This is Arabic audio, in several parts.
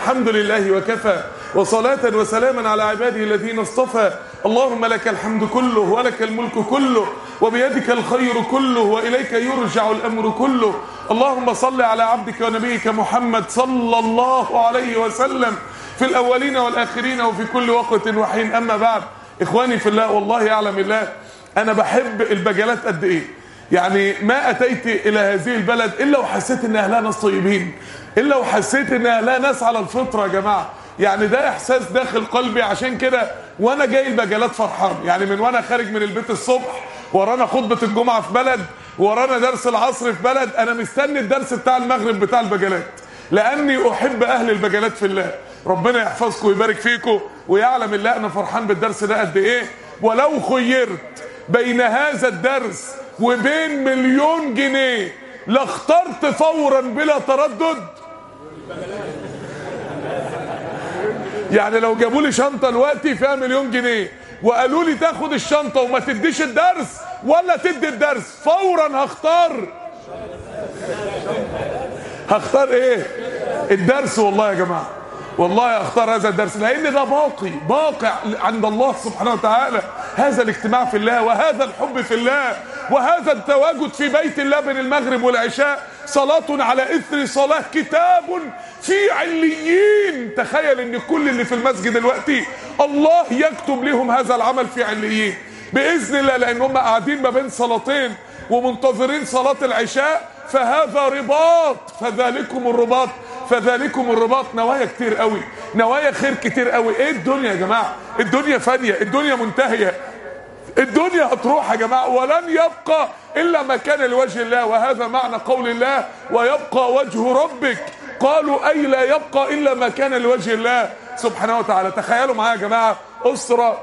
الحمد لله وكفى، وصلاة وسلاما على عباده الذين اصطفى. اللهم لك الحمد كله ولك الملك كله وبيدك الخير كله وإليك يرجع الأمر كله. اللهم صل على عبدك ونبيك محمد صلى الله عليه وسلم في الأولين والآخرين وفي كل وقت وحين. أما بعد، إخواني في الله، والله يعلم الله أنا بحب البجلات قد إيه. يعني ما أتيت إلى هذه البلد إلا وحسيت إن أهلها ناس طيبين، إلا وحسيت إن أهلها ناس على الفطرة يا جماعة. يعني ده إحساس داخل قلبي. عشان كده وأنا جاي البجلات فرحان، يعني من وأنا خارج من البيت الصبح ورانا خطبة الجمعة في بلد ورانا درس العصر في بلد، أنا مستني الدرس بتاع المغرب بتاع البجلات، لأني أحب أهل البجلات في الله. ربنا يحفظكم ويبارك فيكم، ويعلم الله أنا فرحان بالدرس ده قد إيه. ولو خيرت بين هذا الدرس وبين 1,000,000 جنيه لاخترت فورا بلا تردد. يعني لو جابوا لي شنطه دلوقتي فيها 1,000,000 جنيه وقالوا لي تاخد الشنطه وما تديش الدرس ولا تدي الدرس، فورا هختار ايه؟ الدرس. والله يا جماعه، والله اختار هذا الدرس، لان ده باقي عند الله سبحانه وتعالى. هذا الاجتماع في الله، وهذا الحب في الله، وهذا التواجد في بيت الله بين المغرب والعشاء، صلاة على اثر صلاة، كتاب في عليين. تخيل ان كل اللي في المسجد دلوقتي الله يكتب لهم هذا العمل في عليين باذن الله، لان هم قاعدين ما بين صلاتين ومنتظرين صلاة العشاء. فهذا رباط، فذلكم الرباط. نوايا كتير قوي، نوايا خير كتير قوي. ايه الدنيا يا جماعه؟ الدنيا فانيه، الدنيا منتهيه، الدنيا هتروح يا جماعه، ولن يبقى الا ما كان لوجه الله. وهذا معنى قول الله ويبقى وجه ربك. قالوا اي لا يبقى الا ما كان لوجه الله سبحانه وتعالى. تخيلوا معايا يا جماعه، اسره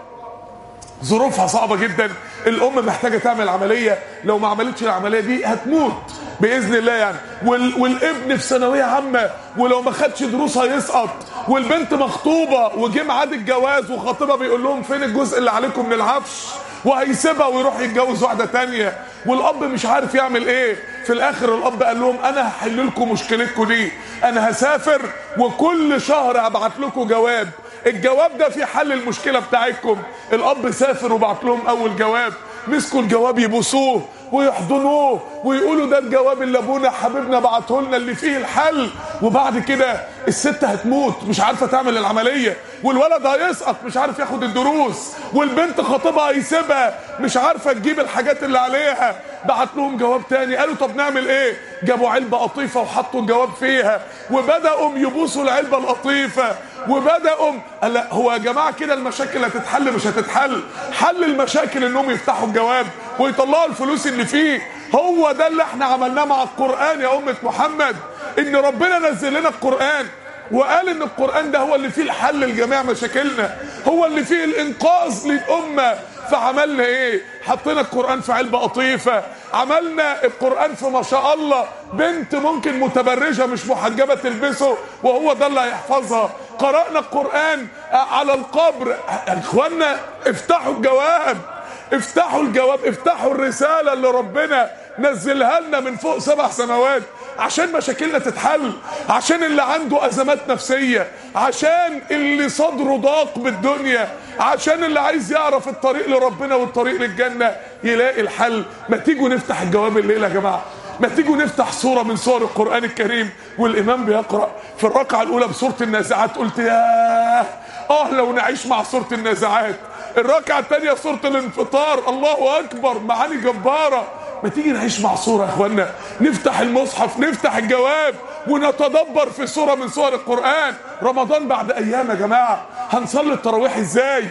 ظروفها صعبه جدا، الام محتاجه تعمل عمليه، لو ما عملتش العمليه دي هتموت باذن الله يعني، والابن في ثانويه عامه ولو ما خدش دروس هيسقط، والبنت مخطوبه وجه ميعاد الجواز وخطيبها بيقول لهم فين الجزء اللي عليكم من العفش، وهيسيبها ويروح يتجوز واحده تانية، والاب مش عارف يعمل ايه. في الاخر الاب قال لهم انا هحل لكم مشكلتكم دي، انا هسافر وكل شهر هبعت لكم جواب، الجواب ده في حل المشكله بتاعتكم. الاب سافر وبعت لهم اول جواب، مسكوا الجواب يبوسوه ويحضنوه ويقولوا ده الجواب اللي ابونا حبيبنا بعته لنا اللي فيه الحل. وبعد كده الست هتموت مش عارفه تعمل العمليه، والولد هيسقط مش عارف ياخد الدروس، والبنت خطيبها هيسيبها مش عارفه تجيب الحاجات اللي عليها. بعت لهم جواب تاني، قالوا طب نعمل ايه؟ جابوا علبه قطيفه وحطوا الجواب فيها وبداوا يبوسوا العلبه القطيفه وبداوا. لا هو يا جماعه كده المشاكل هتتحل؟ مش هتتحل. حل المشاكل انهم يفتحوا الجواب ويطلعوا الفلوس اللي فيه. هو ده اللي احنا عملناه مع القرآن يا أمة محمد، ان ربنا نزل لنا القرآن وقال ان القرآن ده هو اللي فيه الحل لجميع مشاكلنا، هو اللي فيه الانقاذ للأمة. فعملنا ايه؟ حطينا القرآن في علبة قطيفة، عملنا القرآن في ما شاء الله بنت ممكن متبرجة مش محجبة تلبسه وهو ده اللي هيحفظها. قرأنا القرآن على القبر. اخوانا افتحوا الجواب، افتحوا الجواب، افتحوا الرسالة اللي ربنا نزلها لنا من فوق 7 سماوات عشان مشاكلنا تتحل، عشان اللي عنده أزمات نفسية، عشان اللي صدره ضاق بالدنيا، عشان اللي عايز يعرف الطريق لربنا والطريق للجنة يلاقي الحل. ما تيجوا نفتح الجواب الليلة يا جماعة، ما تيجوا نفتح سورة من سور القرآن الكريم والإمام بيقرأ في الركعة الأولى بسورة النازعات. قلت ياه لو نعيش مع سورة النازعات. الركعة الثانية سورة الانفطار، الله أكبر، معاني جبارة. ما تيجي نعيش مع سورة يا اخوانا، نفتح المصحف نفتح الجواب ونتدبر في سورة من سور القرآن. رمضان بعد أيام يا جماعة، هنصلي التراويح ازاي؟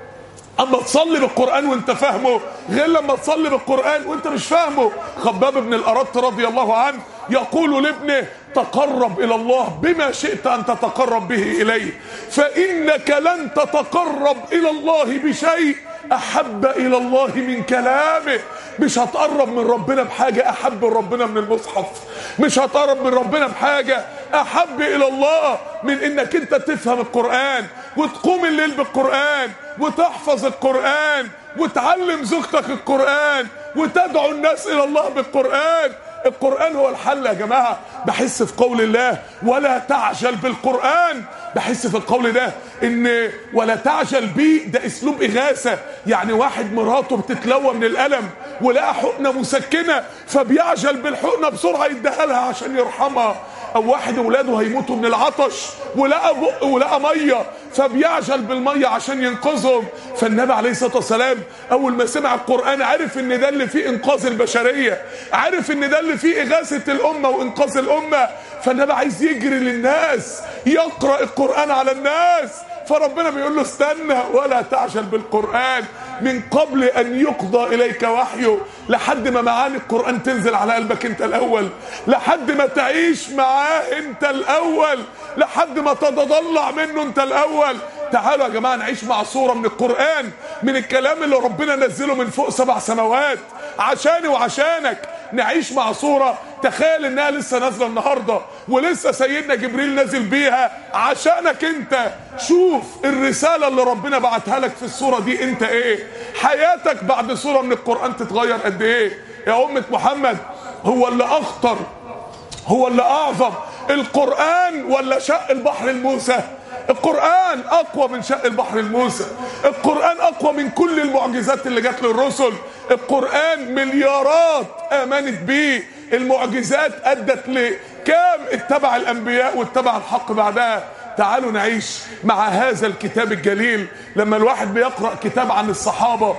اما تصلي بالقرآن وانت فاهمه غير لما تصلي بالقرآن وانت مش فاهمه. خباب بن الأرت رضي الله عنه يقول لابنه تقرب إلى الله بما شئت أن تتقرب به إليه، فإنك لن تتقرب إلى الله بشيء أحب إلى الله من كلامه. مش هتقرب من ربنا بحاجة أحب ربنا من المصحف، مش هتقرب من ربنا بحاجة أحب إلى الله من إنك أنت تفهم القرآن وتقوم الليل بالقرآن وتحفظ القرآن وتعلم زوجتك القرآن وتدعو الناس إلى الله بالقرآن. القرآن هو الحل يا جماعة. بحس في قول الله ولا تعجل بالقرآن، بحس في القول ده ان ولا تعجل بيه ده اسلوب اغاثة. يعني واحد مراته بتتلوى من الالم ولقى حقنة مسكنة فبيعجل بالحقنة بسرعة يديها لها عشان يرحمها. او واحد اولاده هيموتوا من العطش ولقى بق ولقى ميه فبيعجل بالميه عشان ينقذهم. فالنبي عليه الصلاه والسلام اول ما سمع القران عرف ان ده اللي فيه انقاذ البشريه، عرف ان ده اللي فيه اغاثه الامه وانقاذ الامه. فالنبي عايز يجري للناس يقرا القران على الناس. فربنا بيقول له استنى ولا تعجل بالقرآن من قبل أن يقضى إليك وحيه، لحد ما معاني القرآن تنزل على قلبك أنت الأول، لحد ما تعيش معاه أنت الأول، لحد ما تتضلع منه أنت الأول. تعالوا يا جماعة نعيش مع صورة من القرآن، من الكلام اللي ربنا نزله من فوق 7 سماوات عشاني وعشانك. نعيش مع صورة تخيل انها لسه نازله النهارده ولسه سيدنا جبريل نازل بيها عشانك انت. شوف الرساله اللي ربنا بعتها لك في الصوره دي انت ايه. حياتك بعد صوره من القران تتغير قد ايه يا امه محمد. هو اللي اخطر، هو اللي اعظم، القران ولا شق البحر الموسى؟ القرآن أقوى من شق البحر الموسى. القرآن أقوى من كل المعجزات اللي جات للرسل. القرآن مليارات آمنت بيه. المعجزات أدت لكام اتبع الأنبياء واتبع الحق بعدها. تعالوا نعيش مع هذا الكتاب الجليل. لما الواحد بيقرأ كتاب عن الصحابة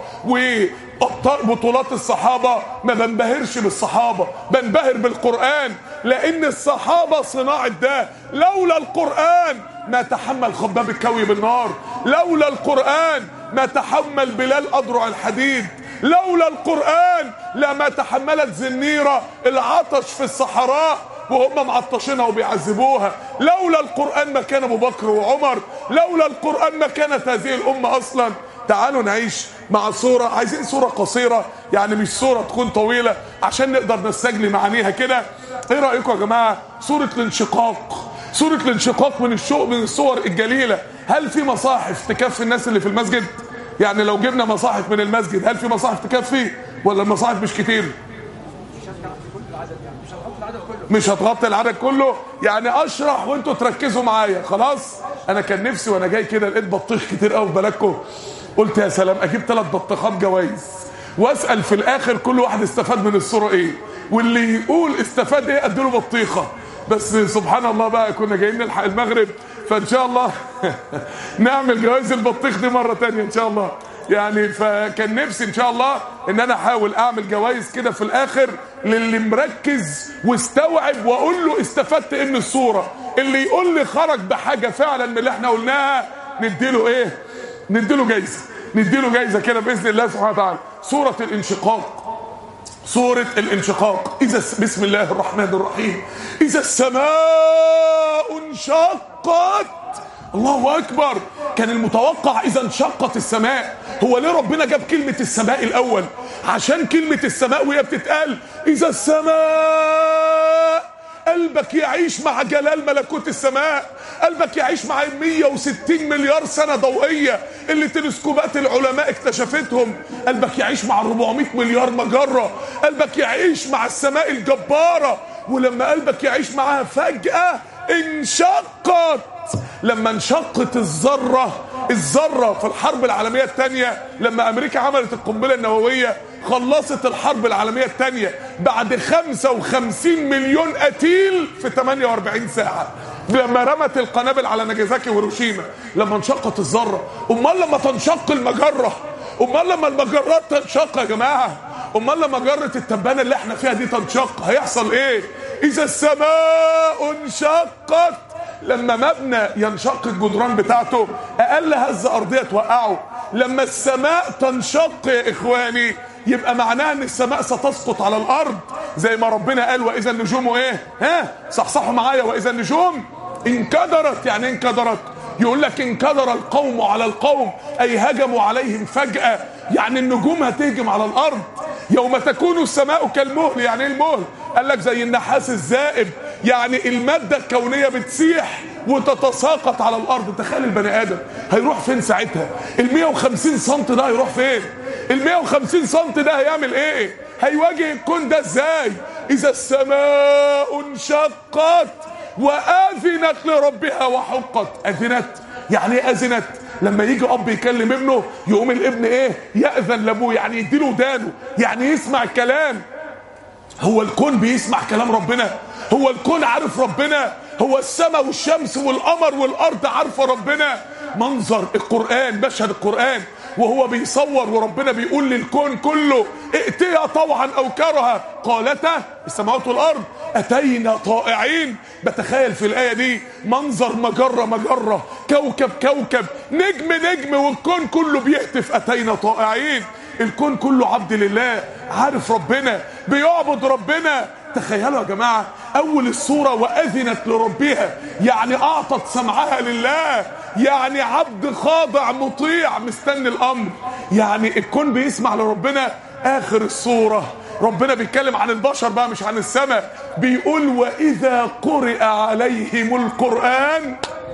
وبطولات الصحابة ما بنبهرش بالصحابة، بنبهر بالقرآن، لأن الصحابة صناعة ده. لولا القرآن ما تحمل خباب الكوي بالنار، لولا القرآن ما تحمل بلال أضرع الحديد، لولا القرآن لما تحملت زنيرة العطش في الصحراء وهم معطشينها وبيعذبوها، لولا القرآن ما كان أبو بكر وعمر، لولا القرآن ما كانت هذه الأمة أصلا. تعالوا نعيش مع صورة، عايزين صورة قصيرة يعني مش صورة تكون طويلة عشان نقدر نستجلي معانيها كده. ايه رأيكم يا جماعة؟ صورة الانشقاق، صورة الانشقاق من الصور الجليلة. هل في مصاحف تكفي الناس اللي في المسجد؟ يعني لو جبنا مصاحف من المسجد هل في مصاحف تكفي ولا المصاحف مش كتير؟ مش هتغطي العدد كله. يعني اشرح وانتوا تركزوا معايا. خلاص انا كان نفسي وانا جاي كده لقيت بطيخ كتير قوي في بلدكم، قلت يا سلام اجيب 3 بطيخات جوائز واسال في الاخر كل واحد استفاد من الصوره ايه، واللي يقول استفاد ايه اديله بطيخه. بس سبحان الله بقى كنا جايين نلحق المغرب، فان شاء الله نعمل جوائز البطيخ دي مره تانية ان شاء الله. يعني فكان نفسي ان شاء الله ان انا احاول اعمل جوائز كده في الاخر للي مركز واستوعب، واقول له استفدت ايه من الصوره. اللي يقول لي خرج بحاجه فعلا من اللي احنا قلناها نديله ايه؟ نديله جايزه، نديله جايزه كده باذن الله سبحانه وتعالى. سوره الانشقاق، سوره الانشقاق. اذا بسم الله الرحمن الرحيم. اذا السماء انشقت. الله اكبر. كان المتوقع اذا انشقت السماء. هو ليه ربنا جاب كلمه السماء الاول؟ عشان كلمه السماء وهي بتتقال اذا السماء قلبك يعيش مع جلال ملكوت السماء، قلبك يعيش مع 160 مليار سنة ضوئية اللي تلسكوبات العلماء اكتشفتهم، قلبك يعيش مع 400 مليار مجرة، قلبك يعيش مع السماء الجبارة. ولما قلبك يعيش معها فجأة انشقت. لما انشقت الذرة في الحرب العالمية الثانية، لما امريكا عملت القنبلة النووية خلصت الحرب العالمية الثانية بعد 55 مليون قتيل في 48 ساعة، لما رمت القنابل على ناجازاكي وهيروشيما. لما انشقت الذرة، امال لما تنشق المجرة، امال لما المجرات تنشق يا جماعة، امال لما مجرة التبانة اللي احنا فيها دي تنشق هيحصل ايه؟ اذا السماء انشقت. لما مبنى ينشق الجدران بتاعته اقل هزة ارضية توقعه. لما السماء تنشق يا اخواني يبقى معناها ان السماء ستسقط على الارض، زي ما ربنا قال واذا النجوم ايه؟ صحصحوا معايا، واذا النجوم انكدرت. يعني انكدرت يقول لك انكدر القوم على القوم، اي هجموا عليهم فجأة. يعني النجوم هتهجم على الارض. يوم تكون السماء كالمهل. يعني ايه المهل؟ قال لك زي النحاس الذائب، يعني المادة الكونية بتسيح وتتساقط على الارض. تخيل البني ادم هيروح فين ساعتها؟ ال 150 سم ده هيروح فين؟ ال 150 سم ده هيعمل ايه؟ هيواجه الكون ده ازاي؟ اذا السماء انشقت واذنت لربها وحقت. اذنت يعني ايه؟ اذنت لما يجي اب يكلم ابنه يقوم الابن ايه؟ ياذن لابوه، يعني يديله ودانه، يعني يسمع الكلام. هو الكون بيسمع كلام ربنا؟ هو الكون عارف ربنا؟ هو السماء والشمس والقمر والارض عارفه ربنا؟ منظر القرآن، مشهد القرآن وهو بيصور وربنا بيقول للكون كله ائتيا طوعا او كرها قالتا السماوات والارض اتينا طائعين. بتخيل في الايه دي منظر مجره مجره، كوكب كوكب، نجم نجم، والكون كله بيهتف اتينا طائعين. الكون كله عبد لله، عارف ربنا، بيعبد ربنا. تخيلوا يا جماعه اول السوره واذنت لربها، يعني اعطت سمعها لله، يعني عبد خاضع مطيع مستني الامر، يعني الكون بيسمع لربنا. اخر السوره ربنا بيتكلم عن البشر بقى مش عن السماء، بيقول واذا قرئ عليهم القرآن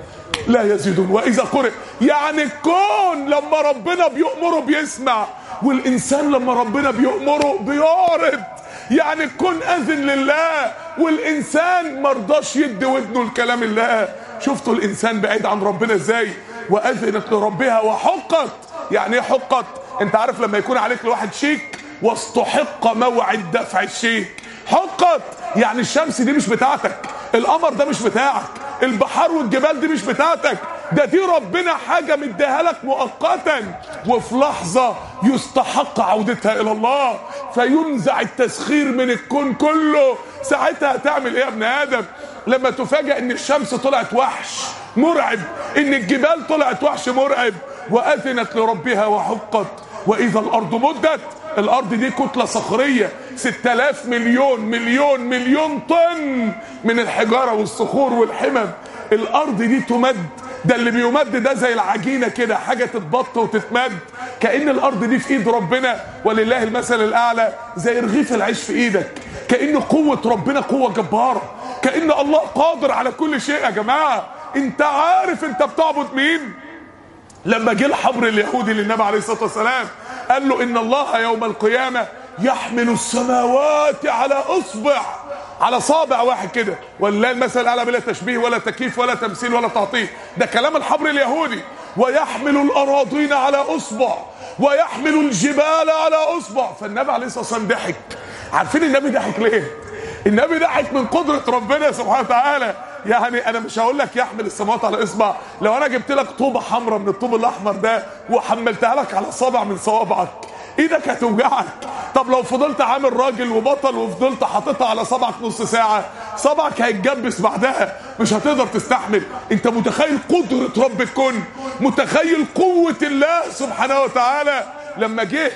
لا يزيدون. واذا قرئ يعني الكون لما ربنا بيأمره بيسمع، والانسان لما ربنا بيأمره بيعرض. يعني الكون اذن لله والانسان مرضاش يدي ودنه لكلام الله. شفتوا الانسان بعيد عن ربنا ازاي؟ واذنت لربها وحقت. يعني ايه حقت؟ انت عارف لما يكون عليك لواحد شيك واستحق موعد دفع الشيك، حقت يعني الشمس دي مش بتاعتك، القمر ده مش بتاعك، البحار والجبال دي مش بتاعتك، ده دي ربنا حاجة مديها لك مؤقتا، وفي لحظة يستحق عودتها الى الله فينزع التسخير من الكون كله. ساعتها هتعمل ايه يا ابن ادم؟ لما تفاجأ ان الشمس طلعت وحش مرعب، ان الجبال طلعت وحش مرعب. واذنت لربها وحقت. واذا الارض مدت، الارض دي كتلة صخرية 6000 مليون مليون مليون طن من الحجارة والصخور والحمم. الارض دي تمد، ده اللي بيمد ده زي العجينة كده، حاجة تتبط وتتمد، كأن الارض دي في ايد ربنا ولله المثل الاعلى، زي رغيف العيش في ايدك. كأن قوة ربنا قوة جبارة، كأن الله قادر على كل شيء. يا جماعة انت عارف انت بتعبد مين؟ لما جه الحبر اليهودي للنبي عليه الصلاة والسلام قال له ان الله يوم القيامة يحمل السماوات على اصبع، على صابع واحد كده، ولله المثل الاعلى بلا تشبيه ولا تكييف ولا تمثيل ولا تعطيل. ده كلام الحبر اليهودي. ويحمل الاراضين على اصبع ويحمل الجبال على اصبع. فالنبي عليه الصلاة والسلام ضحك. عارفين النبي ضحك ليه؟ النبي ضحك من قدرة ربنا سبحانه وتعالى. يعني انا مش هقول لك يحمل السماوات على اصبع، لو انا جبت لك طوبة حمراء من الطوب الاحمر ده وحملتها لك على صابع من صوابعك ايدك هتوجعك. طب لو فضلت عامل راجل وبطل وفضلت حاططها على صبعك نص ساعة، صبعك هيتجبس بعدها، مش هتقدر تستحمل. انت متخيل قدرة رب الكون؟ متخيل قوة الله سبحانه وتعالى؟ لما جه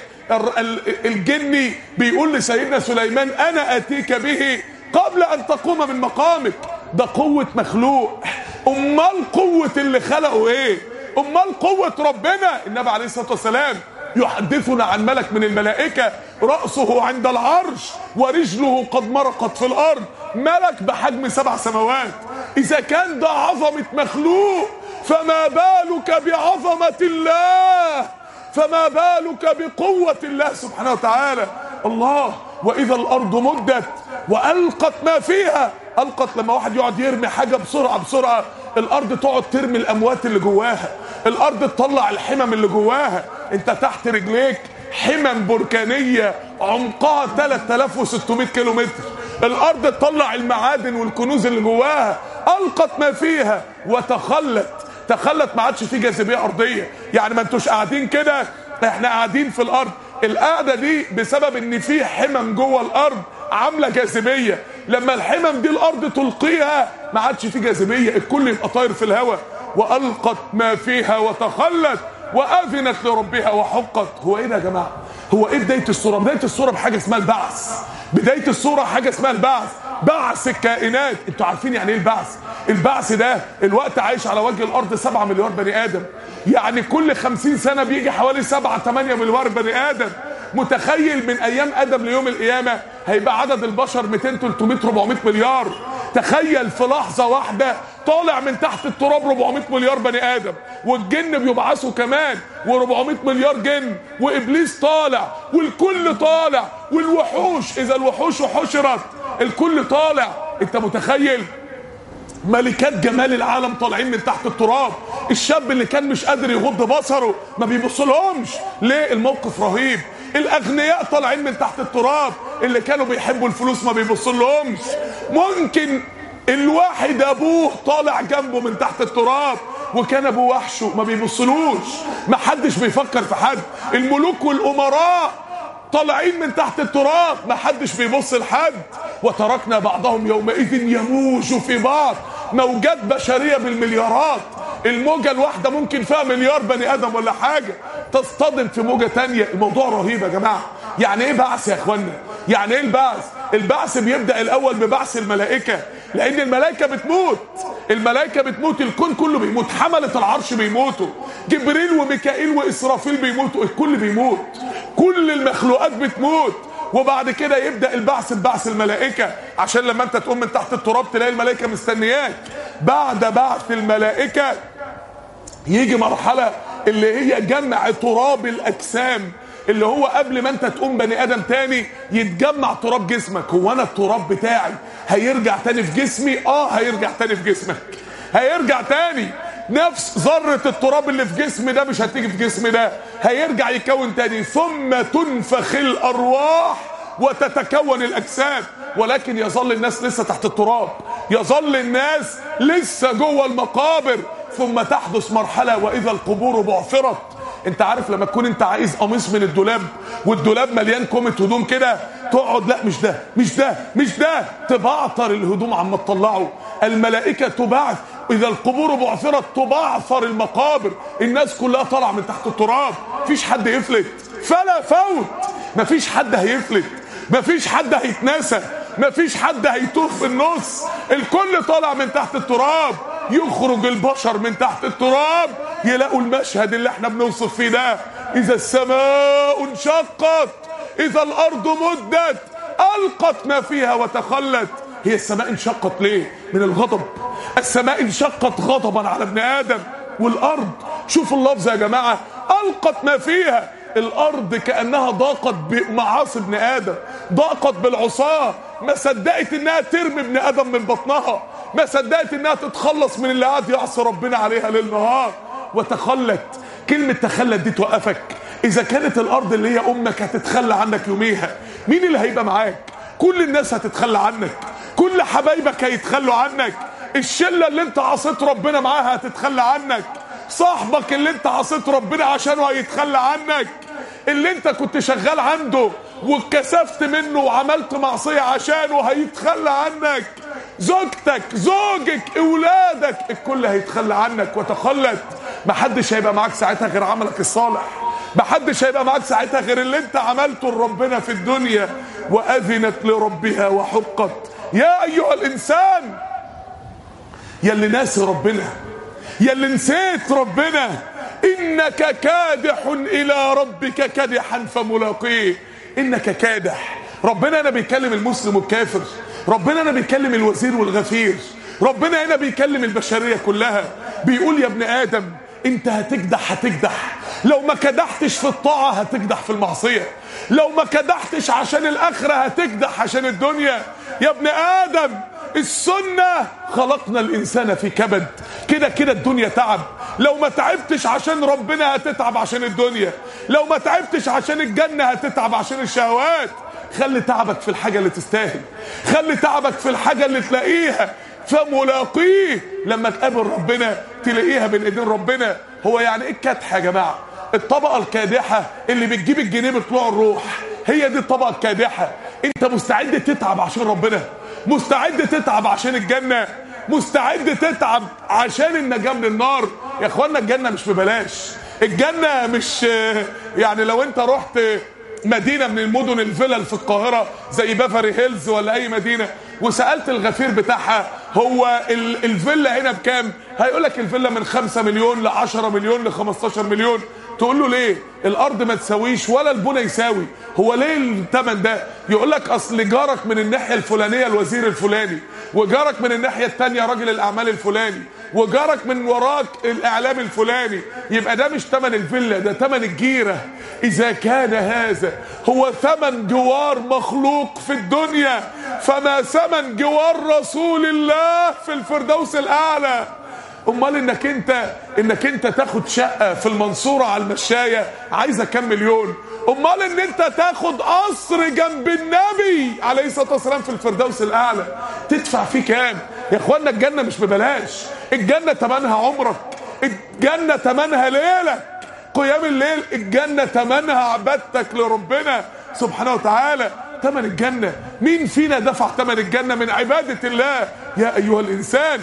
الجني بيقول لسيدنا سليمان انا اتيك به قبل ان تقوم من مقامك. ده قوة مخلوق، امال قوة اللي خلقه ايه؟ امال قوة ربنا. النبي عليه الصلاة والسلام يحدثنا عن ملك من الملائكة رأسه عند العرش ورجله قد مرقت في الارض، ملك بحجم 7 سماوات. اذا كان ده عظمة مخلوق فما بالك بعظمة الله، فما بالك بقوة الله سبحانه وتعالى. الله واذا الارض مدت والقت ما فيها. القت لما واحد يقعد يرمي حاجة بسرعة بسرعة، الارض تقعد ترمي الاموات اللي جواها، الارض تطلع الحمم اللي جواها. انت تحت رجليك حمم بركانية عمقها 3600 كيلو متر، الارض تطلع المعادن والكنوز اللي جواها. القت ما فيها وتخلت. تخلت، ما عادش فيه جاذبية ارضية. يعني ما انتوش قاعدين كده، احنا قاعدين في الارض، القعدة دي بسبب ان في حمم جوه الارض عاملة جاذبية. لما الحمم دي الارض تلقيها ما عادش فيه جاذبية، الكل يبقى طاير في الهواء. والقت ما فيها وتخلت واذنت لربها وحقت. هو ايه ده يا جماعة؟ هو ايه بداية السورة؟ بداية السورة بحاجة اسمها البعث. بداية السورة حاجة اسمها البعث، بعث الكائنات. انتوا عارفين يعني ايه البعث؟ البعث ده الوقت عايش على وجه الارض 7 مليار بني ادم، يعني كل 50 سنة بيجي حوالي 7-8 مليار بني ادم. متخيل من ايام ادم ليوم القيامة هيبقى عدد البشر 200 300 400 مليار. تخيل في لحظة واحدة طالع من تحت التراب 400 مليار بني ادم، والجن بيبعثوا كمان و400 مليار جن، وابليس طالع، والكل طالع، والوحوش اذا الوحوش حشرت الكل طالع. انت متخيل؟ ملكات جمال العالم طالعين من تحت التراب. الشاب اللي كان مش قادر يغض بصره ما بيبصلهمش ليه؟ الموقف رهيب. الاغنياء طالعين من تحت التراب، اللي كانوا بيحبوا الفلوس ما بيبصلهمش. ممكن الواحد ابوه طالع جنبه من تحت التراب وكان ابوه وحشه ما بيبصلوش. ما حدش بيفكر في حد. الملوك والامراء طالعين من تحت التراب، ما حدش بيبص لحد. وتركنا بعضهم يومئذ يموج في بعض. موجات بشريه بالمليارات، الموجه الواحده ممكن فيها مليار بني ادم ولا حاجه تصطدم في موجه تانية. الموضوع رهيب يا جماعه. يعني ايه بعث يا اخوانا؟ يعني ايه البعث؟ البعث بيبدا الاول ببعث الملائكه، لان الملائكه بتموت. الملائكه بتموت، الكون كله بيموت، حمله العرش بيموتوا، جبريل وميكائيل واسرافيل بيموتوا، الكل بيموت، كل المخلوقات بتموت. وبعد كده يبدا البعث ببعث الملائكه، عشان لما انت تقوم من تحت التراب تلاقي الملائكه مستنياك. بعد بعث الملائكه يجي مرحله اللي هي جمع تراب الاجسام، اللي هو قبل ما انت تقوم بني ادم تاني يتجمع تراب جسمك. هو انا التراب بتاعي هيرجع تاني في جسمي؟ هيرجع تاني في جسمك، هيرجع تاني. نفس ذرة التراب اللي في جسم ده مش هتيجي في جسم ده، هيرجع يكون تاني. ثم تنفخ الارواح وتتكون الاجسام، ولكن يظل الناس لسه تحت التراب، يظل الناس لسه جوه المقابر. ثم تحدث مرحلة واذا القبور بعثرت. انت عارف لما تكون انت عايز قميص من الدولاب والدولاب مليان كومة هدوم كده، تقعد لا مش ده مش ده مش ده، تبعثر الهدوم عما تطلعه. الملائكة تبعث، اذا القبور بعثرت تبعثر المقابر. الناس كلها طالعه من تحت التراب، مفيش حد يفلت، فلا فوت. مفيش حد هيفلت، مفيش حد هيتناسى، مفيش حد هيتوه في النص. الكل طالع من تحت التراب. يخرج البشر من تحت التراب يلاقوا المشهد اللي احنا بنوصف فيه ده. اذا السماء انشقت، اذا الارض مدت، القت ما فيها وتخلت. هي السماء انشقت ليه؟ من الغضب. السماء انشقت غضبا على ابن ادم. والارض، شوفوا اللفظ يا جماعه، القت ما فيها. الارض كانها ضاقت بمعاصي ابن ادم، ضاقت بالعصاه، ما صدقت انها ترمي ابن ادم من بطنها، ما صدقت انها تتخلص من اللي قاعد يعصي ربنا عليها ليل نهار. وتخلت، كلمه تخلت دي توقفك. اذا كانت الارض اللي هي امك هتتخلى عنك يوميها، مين اللي هيبقى معاك؟ كل الناس هتتخلى عنك، كل حبايبك هيتخلوا عنك، الشله اللي انت عصيت ربنا معاها هتتخلى عنك، صاحبك اللي انت عصيت ربنا عشانه هيتخلى عنك، اللي انت كنت شغال عنده واتكسفت منه وعملت معصيه عشانه هيتخلى عنك، زوجتك، زوجك، اولادك، الكل هيتخلى عنك. وتخلت، محدش هيبقى معاك ساعتها غير عملك الصالح، محدش هيبقى معاك ساعتها غير اللي انت عملته لربنا في الدنيا. واذنت لربها وحقت. يا ايها الانسان، يا اللي ناسي ربنا، يا اللي نسيت ربنا، انك كادح الى ربك كدحا فملاقيه. انك كادح. ربنا هنا بيكلم المسلم والكافر، ربنا هنا بيكلم الوزير والغفير، ربنا هنا بيكلم البشريه كلها. بيقول يا ابن ادم انت هتكدح، هتكدح لو ما كدحتش في الطاعه، هتكدح في المعصيه. لو ما كدحتش عشان الاخره، هتكدح عشان الدنيا. يا ابن ادم السنه خلقنا الانسان في كبد. كده كده الدنيا تعب. لو ما تعبتش عشان ربنا هتتعب عشان الدنيا. لو ما تعبتش عشان الجنه هتتعب عشان الشهوات. خلي تعبك في الحاجه اللي تستاهل، خلي تعبك في الحاجه اللي تلاقيها. فملاقيه، لما تقابل ربنا تلاقيها بين ايدين ربنا. هو يعني ايه الكدح يا جماعه؟ الطبقه الكادحه اللي بتجيب الجنيه بطلوع الروح، هي دي الطبقه الكادحه. انت مستعد تتعب عشان ربنا؟ مستعد تتعب عشان الجنه؟ مستعد تتعب عشان النجاه من النار؟ يا اخوانا الجنه مش ببلاش. الجنه مش يعني لو انت رحت مدينه من المدن الفلل في القاهره زي بافاري هيلز ولا اي مدينه وسالت الغفير بتاعها هو الفيلا هنا بكام، هيقول لك الفيلا من 5 مليون ل 10 مليون ل 15 مليون. تقول له ليه؟ الارض ما تساويش ولا البنى يساوي. هو ليه الثمن ده؟ يقول لك اصل جارك من الناحيه الفلانيه الوزير الفلاني وجارك من الناحية التانية راجل الأعمال الفلاني، وجارك من وراك الإعلام الفلاني، يبقى ده مش تمن الفيلا، ده تمن الجيرة. إذا كان هذا هو ثمن جوار مخلوق في الدنيا، فما ثمن جوار رسول الله في الفردوس الأعلى. امال انك انت تاخد شقة في المنصورة على المشاية عايزة كام مليون، امال ان انت تاخد قصر جنب النبي عليه الصلاة والسلام في الفردوس الاعلى تدفع فيه كام؟ يا اخوانا الجنة مش ببلاش، الجنة تمنها عمرك، الجنة تمنها ليلك قيام الليل، الجنة تمنها عبادتك لربنا سبحانه وتعالى. تمن الجنة مين فينا دفع تمن الجنة من عبادة الله؟ يا ايها الانسان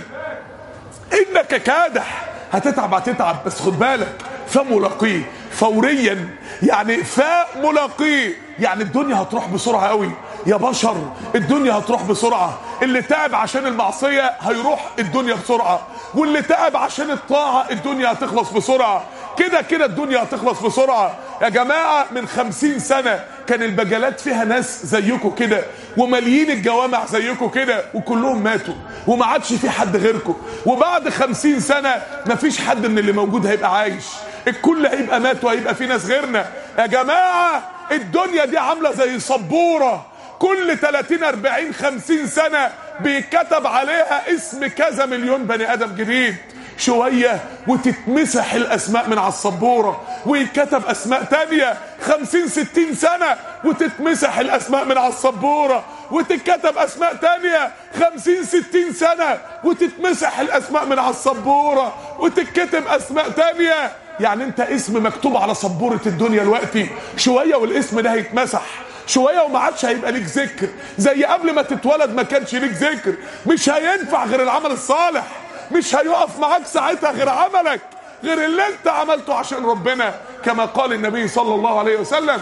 انك كادح، هتتعب بس خد بالك فملاقيه فوريا، يعني فملاقيه يعني الدنيا هتروح بسرعة قوي يا بشر، الدنيا هتروح بسرعة. اللي تعب عشان المعصية هيروح الدنيا بسرعة، واللي تعب عشان الطاعة الدنيا هتخلص بسرعة. كده الدنيا هتخلص بسرعة يا جماعة. من 50 سنة كان البجلات فيها ناس زيكم كده، ومليين الجوامع زيكم كده، وكلهم ماتوا وما عادش في حد غيركم. وبعد 50 سنة مفيش حد من اللي موجود هيبقى عايش، الكل هيبقى مات وهيبقى في ناس غيرنا. يا جماعة الدنيا دي عاملة زي سبورة، كل 30 40 50 سنة بيتكتب عليها اسم كذا مليون بني آدم جديد، شوية وتتمسح الأسماء من على السبورة ويتكتب أسماء تانية. 50 60 سنة وتتمسح الأسماء من على السبورة وتتكتب أسماء تانية. 50 60 سنة وتتمسح الأسماء من على السبورة وتتكتب أسماء تانية. يعني أنت اسم مكتوب على سبورة الدنيا دلوقتي، شوية والاسم ده هيتمسح، شوية وما عادش هيبقى ليك ذكر، زي قبل ما تتولد ما كانش ليك ذكر. مش هينفع غير العمل الصالح، مش هيقف معاك ساعتها غير عملك، غير اللي انت عملته عشان ربنا. كما قال النبي صلى الله عليه وسلم: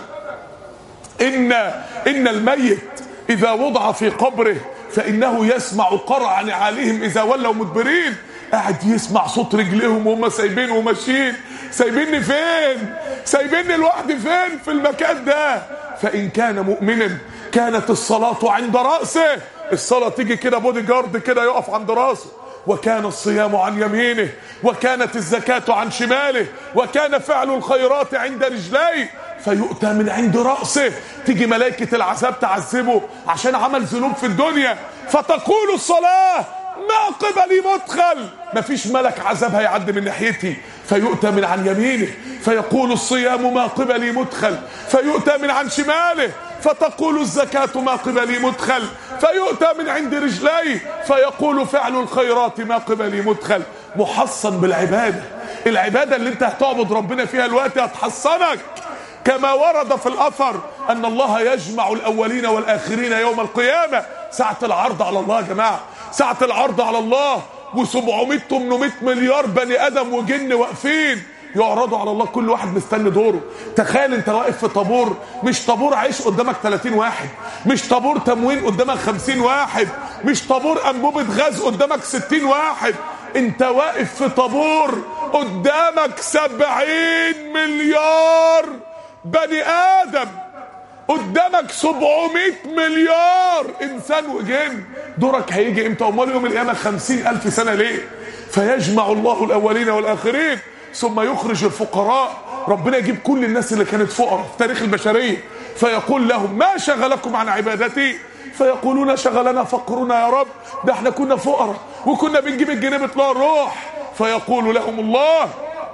إن الميت إذا وضع في قبره فإنه يسمع قرع نعالهم إذا ولوا مدبرين. قاعد يسمع صوت رجليهم وهم سايبين وماشيين. سايبيني فين؟ سايبيني لوحدي فين في المكان ده؟ فإن كان مؤمنا كانت الصلاة عند رأسه، الصلاة تيجي كده بودي جارد كده يقف عند رأسه، وكان الصيام عن يمينه، وكانت الزكاة عن شماله، وكان فعل الخيرات عند رجليه، فيؤتى من عند رأسه. تيجي ملائكة العذاب تعذبه عشان عمل ذنوب في الدنيا، فتقول الصلاة: ما قبلي مدخل، مفيش ملك عذاب هيعدي من ناحيتي. فيؤتى من عن يمينه فيقول الصيام: ما قبلي مدخل، فيؤتى من عن شماله فتقول الزكاة: ما قبلي مدخل، فيؤتى من عند رجليه فيقول فعل الخيرات: ما قبلي مدخل. محصن بالعبادة، العبادة اللي انت هتعبد ربنا فيها الوقت هتحصنك. كما ورد في الأثر أن الله يجمع الأولين والآخرين يوم القيامة، ساعة العرض على الله. يا جماعة ساعة العرض على الله، و700 800 مليار بني آدم وجن واقفين يعرضوا على الله، كل واحد مستني دوره. تخيل انت واقف في طابور، مش طابور عيش قدامك 30 واحد، مش طابور تموين قدامك 50 واحد، مش طابور انبوبة غاز قدامك 60 واحد، انت واقف في طابور قدامك 70 مليار بني آدم، قدامك 700 مليار إنسان وجن. دورك هيجي امتى؟ امال يوم القيامة 50,000 سنة ليه؟ فيجمع الله الأولين والآخرين ثم يخرج الفقراء. ربنا يجيب كل الناس اللي كانت فقراء في تاريخ البشرية فيقول لهم: ما شغلكم عن عبادتي؟ فيقولون: شغلنا فقرنا يا رب، ده احنا كنا فقراء وكنا بنجيب الجنيه بطلوع الروح. فيقول لهم الله: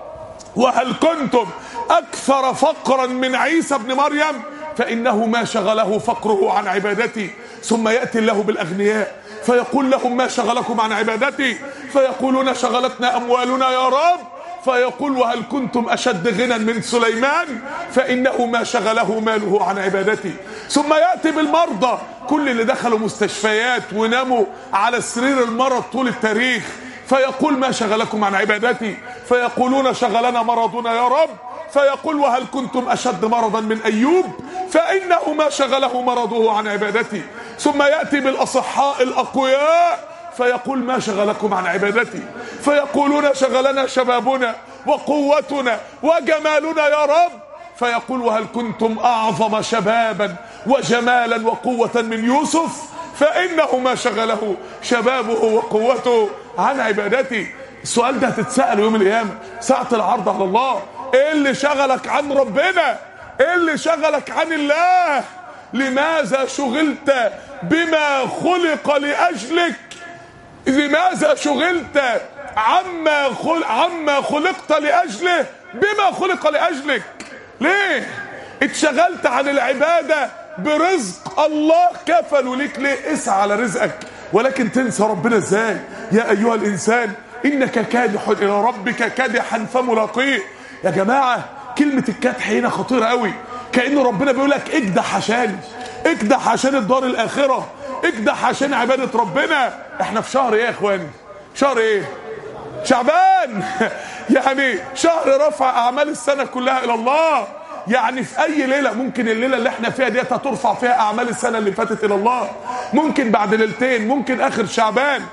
وهل كنتم أكثر فقرا من عيسى ابن مريم؟ فإنه ما شغله فقره عن عبادتي. ثم يأتي الله بالأغنياء فيقول لهم: ما شغلكم عن عبادتي؟ فيقولون: شغلتنا أموالنا يا رب. فيقول: وهل كنتم أشد غنى من سليمان؟ فإنه ما شغله ماله عن عبادتي. ثم يأتي بالمرضى، كل اللي دخلوا مستشفيات وناموا على سرير المرض طول التاريخ، فيقول: ما شغلكم عن عبادتي؟ فيقولون: شغلنا مرضنا يا رب. فيقول: وهل كنتم أشد مرضا من أيوب؟ فإنه ما شغله مرضه عن عبادتي. ثم يأتي بالأصحاء الأقوياء فيقول: ما شغلكم عن عبادتي؟ فيقولون: شغلنا شبابنا وقوتنا وجمالنا يا رب. فيقول: وهل كنتم أعظم شبابا وجمالا وقوة من يوسف؟ فإنه ما شغله شبابه وقوته عن عبادتي. السؤال ده هتتسأل يوم القيامة ساعة العرض على الله. ايه اللي شغلك عن ربنا؟ ايه اللي شغلك عن الله؟ لماذا شغلت بما خلق لأجلك؟ لماذا شغلت عما خلقت لأجله بما خلق لأجلك؟ ليه اتشغلت عن العبادة برزق الله كفله ليك؟ ليه؟ اسعى على رزقك، ولكن تنسى ربنا ازاي؟ يا ايها الانسان انك كادح الى ربك كادحا فملاقيه. يا جماعة كلمة الكدح هنا خطيرة قوي، كأن ربنا بيقول لك اكدح عشاني، اكدح عشان الدار الاخرة، اكدح عشان عبادة ربنا. احنا في شهر ايه يا اخواني؟ شهر ايه؟ شعبان. يعني شهر رفع اعمال السنة كلها الى الله. يعني في اي ليلة ممكن الليلة اللي احنا فيها ديت هترفع فيها اعمال السنة اللي فاتت الى الله، ممكن بعد ليلتين، ممكن اخر شعبان.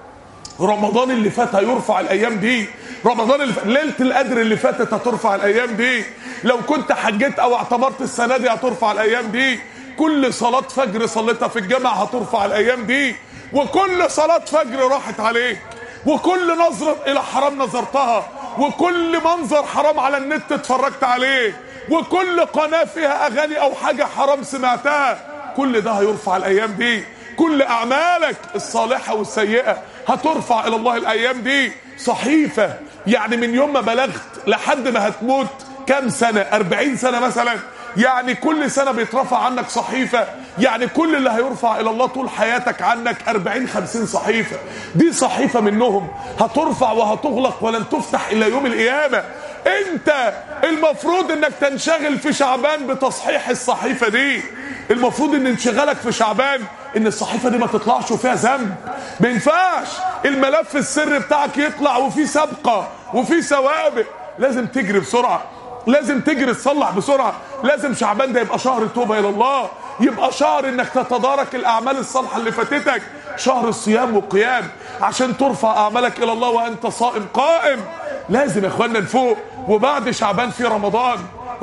رمضان اللي فات هيرفع الايام دي، رمضان اللي ليله القدر اللي فاتت هترفع الايام دي، لو كنت حجيت او اعتمرت السنه دي هترفع الايام دي، كل صلاه فجر صليتها في الجامع هترفع الايام دي، وكل صلاه فجر راحت عليك، وكل نظره الى حرام نظرتها، وكل منظر حرام على النت اتفرجت عليه، وكل قناه فيها اغاني او حاجه حرام سمعتها، كل ده هيرفع الايام دي. كل اعمالك الصالحه والسيئه هترفع الى الله الايام دي. صحيفه، يعني من يوم ما بلغت لحد ما هتموت كام سنه؟ 40 سنه مثلا. يعني كل سنه بيترفع عنك صحيفه، يعني كل اللي هيرفع الى الله طول حياتك عنك 40-50 صحيفه. دي صحيفه منهم هترفع وهتغلق ولن تفتح الا يوم القيامه. انت المفروض انك تنشغل في شعبان بتصحيح الصحيفه دي. المفروض ان انشغالك في شعبان ان الصحيفه دي ما تطلعش وفيها ذنب. ما ينفعش الملف السري بتاعك يطلع وفيه سابقه وفيه سوابق. لازم تجري بسرعه، لازم تجري تصلح بسرعه. لازم شعبان ده يبقى شهر توبه الى الله، يبقى شهر انك تتدارك الاعمال الصالحه اللي فاتتك، شهر الصيام والقيام عشان ترفع اعمالك الى الله وانت صائم قائم. لازم يا اخوانا نفوق. وبعد شعبان في رمضان.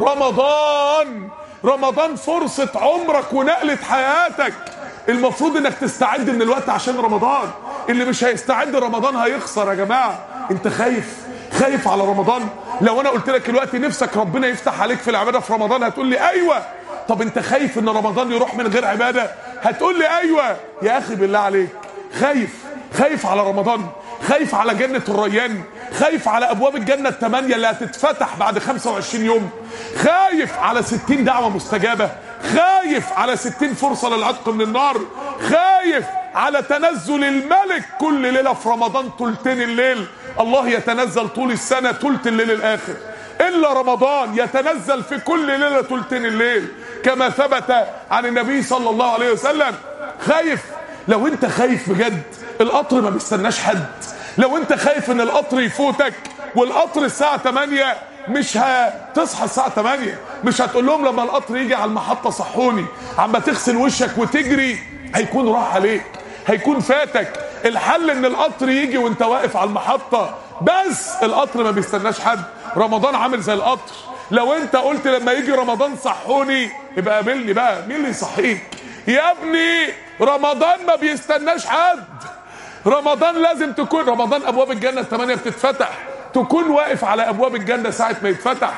رمضان فرصه عمرك ونقله حياتك. المفروض انك تستعد من الوقت عشان رمضان. اللي مش هيستعد رمضان هيخسر يا جماعه. انت خايف على رمضان؟ لو انا قلت لك دلوقتي نفسك ربنا يفتح عليك في العباده في رمضان هتقول لي ايوه. طب انت خايف ان رمضان يروح من غير عباده؟ هتقول لي ايوه. يا اخي بالله عليك، خايف على رمضان؟ خايف على جنه الريان؟ خايف على ابواب الجنه ال8 اللي هتتفتح بعد 25 يوم؟ خايف على 60 دعوه مستجابه؟ خايف على 60 فرصه للعتق من النار؟ خايف على تنزل الملك كل ليله في رمضان ثلثين الليل؟ الله يتنزل طول السنه ثلث الليل الاخر، الا رمضان يتنزل في كل ليله ثلثين الليل كما ثبت عن النبي صلى الله عليه وسلم. خايف؟ لو انت خايف بجد القطر ما بيستناش حد. لو انت خايف ان القطر يفوتك والقطر الساعه 8 مش هتصحى الساعه 8، مش هتقول لهم لما القطر يجي على المحطه صحوني، عم تغسل وشك وتجري، هيكون راح عليك، هيكون فاتك. الحل ان القطر يجي وانت واقف على المحطه، بس القطر ما بيستناش حد. رمضان عامل زي القطر. لو انت قلت لما يجي رمضان صحوني، يبقى قابلني بقى مين اللي يصحيك يا ابني؟ رمضان ما بيستناش حد. رمضان لازم تكون، رمضان ابواب الجنه ال8 بتتفتح، تكون واقف على ابواب الجنه ساعه ما يتفتح.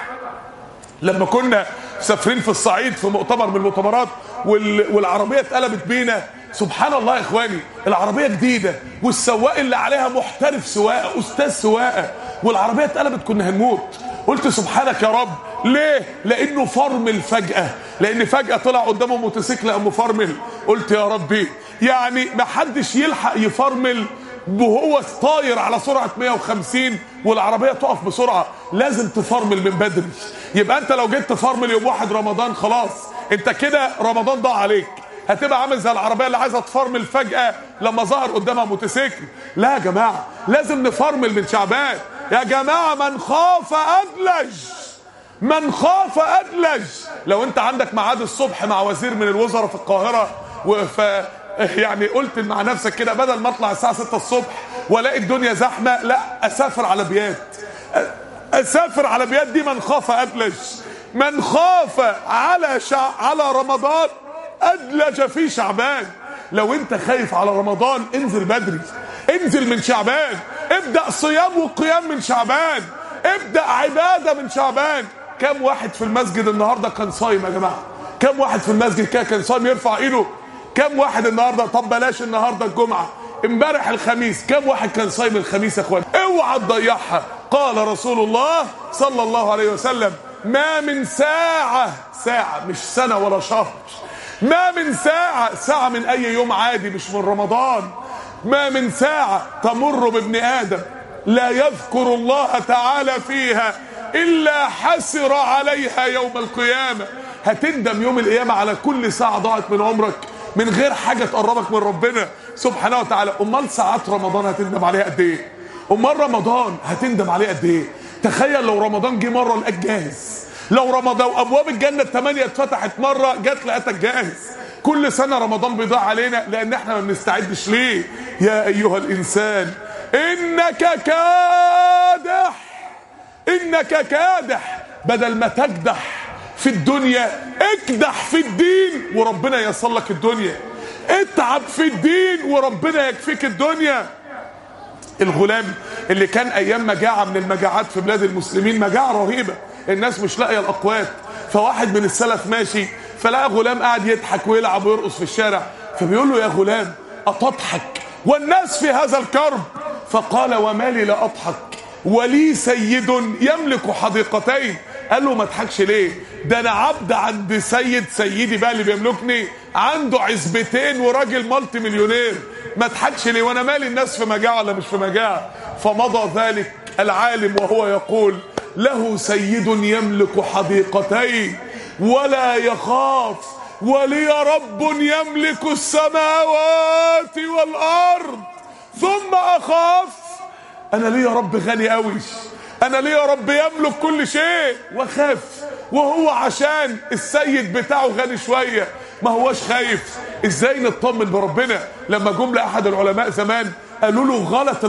لما كنا مسافرين في الصعيد في مؤتمر من المؤتمرات والعربيه اتقلبت بينا، سبحان الله يا اخواني، العربيه جديده والسواق اللي عليها محترف سواقه، استاذ سواقه، والعربيه اتقلبت كنا هنموت. قلت سبحانك يا رب. ليه؟ لانه فرمل فجاه، لان فجاه طلع قدامه موتوسيكل قام فرمل. قلت يا ربي، يعني ما حدش يلحق يفرمل وهو طاير على سرعه 150 والعربيه تقف بسرعه. لازم تفرمل من بدري. يبقى انت لو جيت تفرمل يوم 1 رمضان خلاص انت كده رمضان ضاع عليك. هتبقى عامل زي العربيه اللي عايزه تفرمل فجاه لما ظهر قدامها موتوسيكل. لا يا جماعه، لازم نفرمل من شعبان يا جماعه. من خاف ادلج، من خاف ادلج. لو انت عندك ميعاد الصبح مع وزير من الوزراء في القاهره يعني قلت مع نفسك كده بدل ما اطلع الساعه 6 الصبح والاقي الدنيا زحمه، لا اسافر على بيات. اسافر على بيات دي من خاف ادلج. من خاف على رمضان ادلج في شعبان. لو انت خايف على رمضان انزل بدري، انزل من شعبان، ابدأ صيام وقيام من شعبان، ابدأ عبادة من شعبان. كم واحد في المسجد النهاردة كان صايم يا جماعة؟ كم واحد في المسجد كان صايم؟ يرفع ايده. كم واحد النهاردة؟ طب بلاش النهاردة الجمعة، امبارح الخميس، كم واحد كان صايم الخميس يا اخوان؟ اوعى تضيعها. قال رسول الله صلى الله عليه وسلم: ما من ساعة مش سنة ولا شهر، ما من ساعة من اي يوم عادي مش من رمضان، ما من ساعة تمر بابن آدم لا يذكر الله تعالى فيها إلا حسر عليها يوم القيامة. هتندم يوم القيامة على كل ساعة ضاعت من عمرك من غير حاجة تقربك من ربنا سبحانه وتعالى. أمال ساعات رمضان هتندم عليها قد إيه؟ أمال رمضان هتندم عليه قد إيه؟ تخيل لو رمضان جه مرة لقاك جاهز، لو رمضان أبواب الجنة 8 اتفتحت مرة جت لقيتك جاهز. كل سنة رمضان بيضيع علينا لأن احنا ما بنستعدش ليه. يا أيها الإنسان إنك كادح، بدل ما تكدح في الدنيا اكدح في الدين وربنا ييسر لك الدنيا، اتعب في الدين وربنا يكفيك الدنيا. الغلام اللي كان ايام مجاعة من المجاعات في بلاد المسلمين، مجاعة رهيبة، الناس مش لاقيه الاقوات، فواحد من السلف ماشي فلقى غلام قاعد يضحك ويلعب ويرقص في الشارع، فبيقول له: يا غلام أتضحك والناس في هذا الكرب؟ فقال: وما لي لا أضحك ولي سيد يملك حديقتين. قال له: ما اضحكش ليه؟ ده انا عبد عند سيدي بقى اللي بيملكني عنده عزبتين وراجل مالتي مليونير، ما اضحكش ليه؟ وانا مالي الناس في مجاعة ولا مش في مجاعة؟ فمضى ذلك العالم وهو يقول: له سيد يملك حديقتين ولا يخاف، ولي رب يملك السماوات والارض ثم اخاف. انا لي رب غني قوي، انا لي رب يملك كل شيء واخاف، وهو عشان السيد بتاعه غني شويه ما هوش خايف. ازاي نطمن بربنا؟ لما جم لاحد العلماء زمان قالوا له: غلط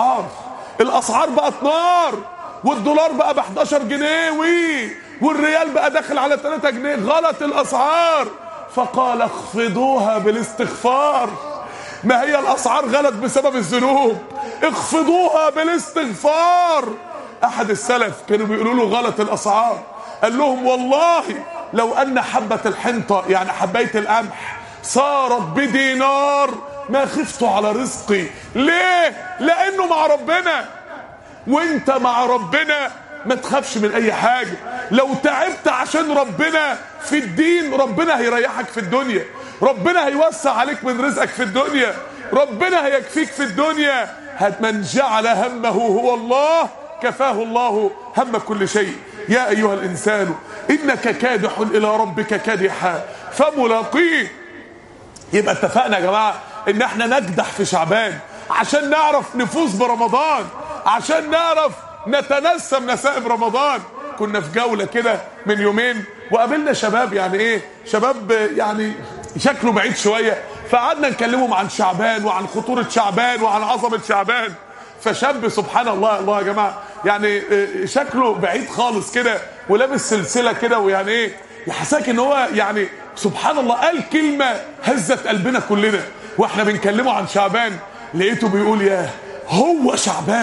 الاسعار بقت نار، والدولار بقى ب 11 جنيه والريال بقى داخل على 3 جنيه، غلط الاسعار. فقال: اخفضوها بالاستغفار. ما هي الاسعار غلط بسبب الذنوب، اخفضوها بالاستغفار. احد السلف كانوا بيقولوا له غلط الاسعار، قال لهم: والله لو ان حبة الحنطة يعني حباية القمح صارت بدينار ما خفت على رزقي. ليه؟ لانه مع ربنا، وانت مع ربنا ما تخافش من اي حاجة. لو تعبت عشان ربنا في الدين ربنا هيريحك في الدنيا، ربنا هيوسع عليك من رزقك في الدنيا، ربنا هيكفيك في الدنيا. من جعل همه هو الله كفاه الله هم كل شيء. يا ايها الانسان انك كادح الى ربك كادحا فملاقيه. يبقى اتفقنا يا جماعة ان احنا نكدح في شعبان عشان نعرف نفوز برمضان، عشان نعرف نتنسم نسائم رمضان. كنا في جولة كده من يومين وقابلنا شباب، يعني ايه شباب يعني شكله بعيد شوية، فقعدنا نكلمهم عن شعبان وعن خطورة شعبان وعن عظمة شعبان. فشاب سبحان الله، الله يا جماعة، يعني شكله بعيد خالص كده ولابس سلسلة كده، ويعني ايه يحساك ان هو يعني سبحان الله قال كلمة هزت قلبنا كلنا واحنا بنكلمه عن شعبان. لقيته بيقول: ياه هو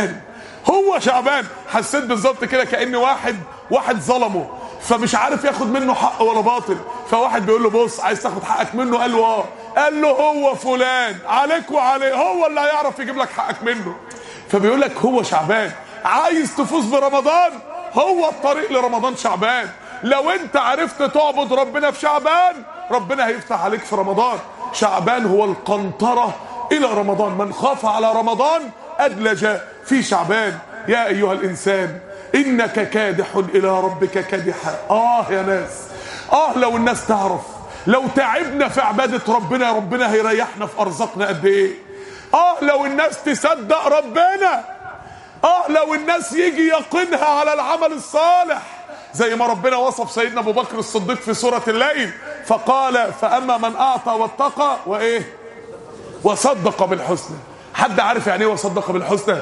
شعبان. حسيت بالظبط كده كأن واحد ظلمه فمش عارف ياخد منه حق ولا باطل، فواحد بيقول له: بص عايز تاخد حقك منه؟ قال له: اه. قال له: هو فلان عليك وعليه، هو اللي هيعرف يجيب لك حقك منه. فبيقول لك هو شعبان. عايز تفوز برمضان؟ هو الطريق لرمضان شعبان. لو انت عرفت تعبد ربنا في شعبان ربنا هيفتح عليك في رمضان. شعبان هو القنطرة الى رمضان، من خاف على رمضان ادلج في شعبان. يا ايها الانسان انك كادح الى ربك كادحا. يا ناس، لو الناس تعرف لو تعبنا في عبادة ربنا هيريحنا في ارزاقنا قد ايه. لو الناس تصدق ربنا، لو الناس يجي يقينها على العمل الصالح، زي ما ربنا وصف سيدنا ابو بكر الصديق في سورة الليل فقال: فاما من اعطى واتقى وايه وصدق بالحسنى. حد عارف يعني ايه وصدق بالحسنى؟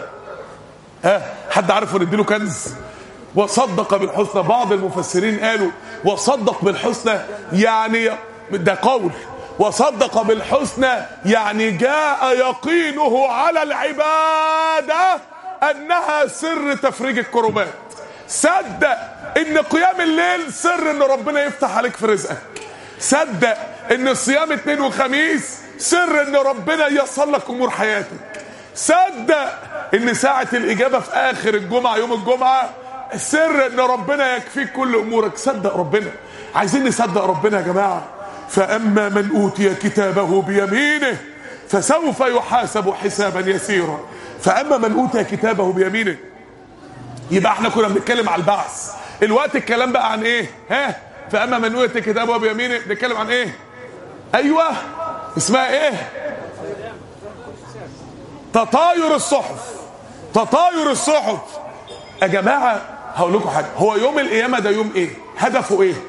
حد عارف نديله كنز؟ وصدق بالحسنى، بعض المفسرين قالوا وصدق بالحسنى يعني ده قول، وصدق بالحسنى يعني جاء يقينه على العبادة انها سر تفريج الكربات. صدق ان قيام الليل سر ان ربنا يفتح عليك في رزقك. صدق ان الصيام اثنين وخميس سر ان ربنا ييسر لك امور حياتك. صدق ان ساعة الاجابة في اخر الجمعة يوم الجمعة سر ان ربنا يكفيك كل امورك. صدق ربنا. عايزين نصدق ربنا يا جماعة. فاما من اوتي كتابه بيمينه فسوف يحاسب حسابا يسيرا. فاما من اوتي كتابه بيمينه، يبقى احنا كنا بنتكلم على البعث. الوقت الكلام بقى عن ايه؟ فاما من اوتي كتابه بيمينه بنتكلم عن ايه؟ ايوه اسمها ايه؟ تطاير الصحف. تطاير الصحف يا جماعه. هقول لكم حاجه، هو يوم القيامه ده يوم ايه؟ هدفه ايه؟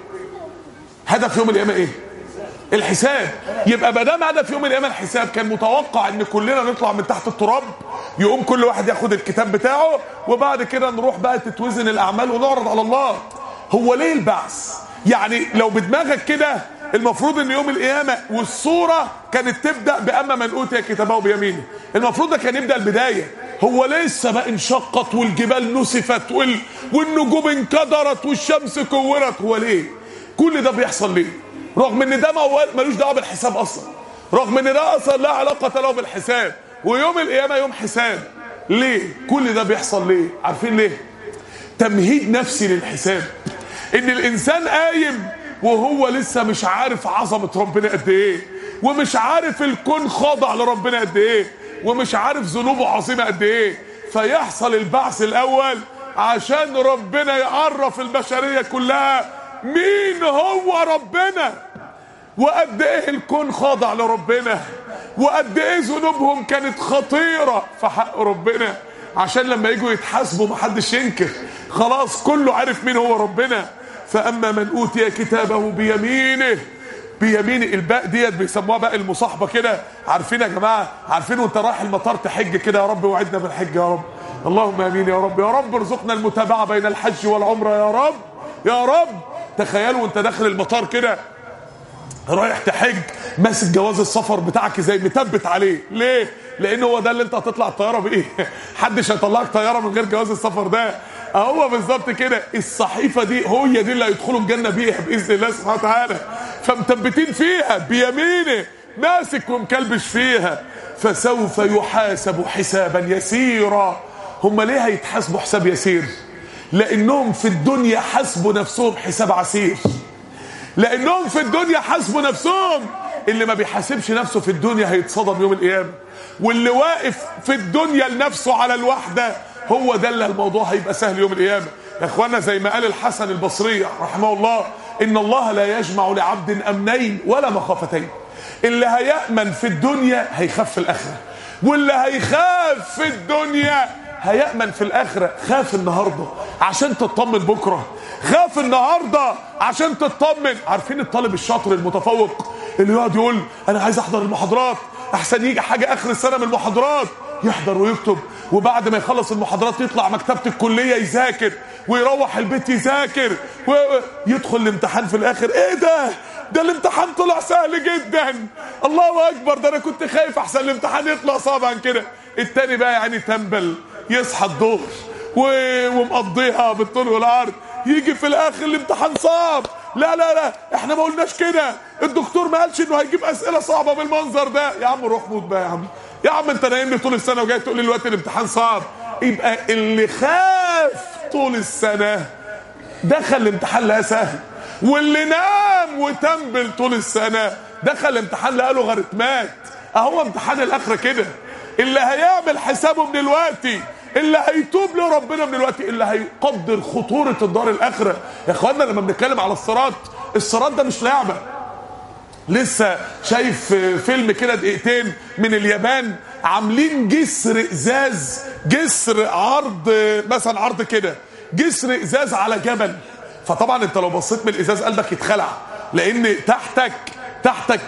هدف يوم القيامه ايه؟ الحساب. يبقى ما دام هدف يوم القيامه الحساب، كان متوقع ان كلنا نطلع من تحت التراب، يقوم كل واحد ياخد الكتاب بتاعه وبعد كده نروح بقى تتوزن الاعمال ونعرض على الله. هو ليه البعث؟ يعني لو بدماغك كده المفروض ان يوم القيامه والصوره كانت تبدا باما من اوتي كتابه بيمينه، المفروض ده كان يبدا البدايه. هو ليه السماء انشقت والجبال نسفت والنجوم انكدرت والشمس كورت؟ هو ليه كل ده بيحصل؟ ليه؟ رغم ان ده ملوش دعوه بالحساب اصلا، رغم ان ده اصلا لا علاقه له بالحساب، ويوم القيامه يوم حساب. ليه كل ده بيحصل؟ ليه؟ عارفين ليه؟ تمهيد نفسي للحساب. ان الانسان قايم وهو لسه مش عارف عظمه ربنا قد ايه، ومش عارف الكون خاضع لربنا قد ايه، ومش عارف ذنوبه عظيمه قد ايه. فيحصل البعث الاول عشان ربنا يعرف البشريه كلها مين هو ربنا، وقد ايه الكون خاضع لربنا، وقد ايه ذنوبهم كانت خطيره في حق ربنا، عشان لما يجوا يتحاسبوا محدش ينكر، خلاص كله عارف مين هو ربنا. فاما من اوتي كتابه بيمينه. بيمين الباء ديت بيسموها باء المصاحبه كده. عارفين يا جماعه؟ عارفين وانت رايح المطار تحج كده، يا رب وعدنا بالحج يا رب، اللهم امين يا رب، يا رب ارزقنا المتابعه بين الحج والعمره يا رب يا رب. تخيلوا وانت داخل المطار كده رايح تحج، ماسك جواز السفر بتاعك زي مثبت عليه. ليه؟ لان هو ده اللي انت هتطلع الطياره بايه. محدش هيطلعك طياره من غير جواز السفر ده. هو بالظبط كده. الصحيفه دي هي دي اللي هيدخلوا الجنه بيها باذن الله سبحانه وتعالى. فمثبتين فيها بيمينه، ماسك ومكلبش فيها. فسوف يحاسب حسابا يسيرا. هم ليه هيتحاسبوا حساب يسير؟ لانهم في الدنيا حسبوا نفسهم حساب عسير. لانهم في الدنيا حسبوا نفسهم. اللي ما بيحاسبش نفسه في الدنيا هيتصدم يوم القيامه، واللي واقف في الدنيا لنفسه على الوحده هو ده اللي الموضوع هيبقى سهل يوم القيامه. يا اخوانا زي ما قال الحسن البصري رحمه الله، ان الله لا يجمع لعبد امنين ولا مخافتين. اللي هيأمن في الدنيا هيخاف في الاخره، واللي هيخاف في الدنيا هيأمن في الاخره. خاف النهارده عشان تطمن بكره، خاف النهارده عشان تطمن. عارفين الطالب الشاطر المتفوق اللي يقعد يقول انا عايز احضر المحاضرات احسن يجي حاجه اخر السنه من المحاضرات، يحضر ويكتب، وبعد ما يخلص المحاضرات يطلع مكتبه الكليه يذاكر، ويروح البيت يذاكر، ويدخل الامتحان في الاخر ايه ده الامتحان طلع سهل جدا، الله اكبر، ده انا كنت خايف احسن الامتحان يطلع صعب عن كده. التاني بقى يعني تنبل يصحى الظهر ومقضيها بالطول والعرض، يجي في الاخر الامتحان صعب. لا احنا ما قلناش كده، الدكتور ما قالش انه هيجيب اسئله صعبه بالمنظر ده. يا عم روح موت بقى يا عم انت نايمني طول السنه وجاي تقول لي دلوقتي الامتحان صعب. يبقى اللي خاف طول السنه دخل الامتحان لقاه سهل، واللي نام وتنبل طول السنه دخل الامتحان لقى له غرتمات. اهو امتحان الاخره كده. اللي هيعمل حسابه من دلوقتي، اللي هيتوب لربنا من دلوقتي، اللي هيقدر خطوره الدار الاخره. يا اخوانا لما بنتكلم على الصراط ده مش لعبه. لسه شايف فيلم كده دقيقتين من اليابان، عاملين جسر ازاز، جسر عرض مثلا عرض كده، جسر ازاز على جبل. فطبعا انت لو بصيت من الازاز قلبك يتخلع، لان تحتك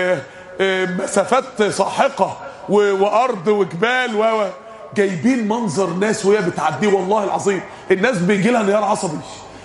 مسافات ساحقه وارض وجبال جايبين منظر ناس وهي بتعديه. والله العظيم الناس بيجي لها انهيار عصبي،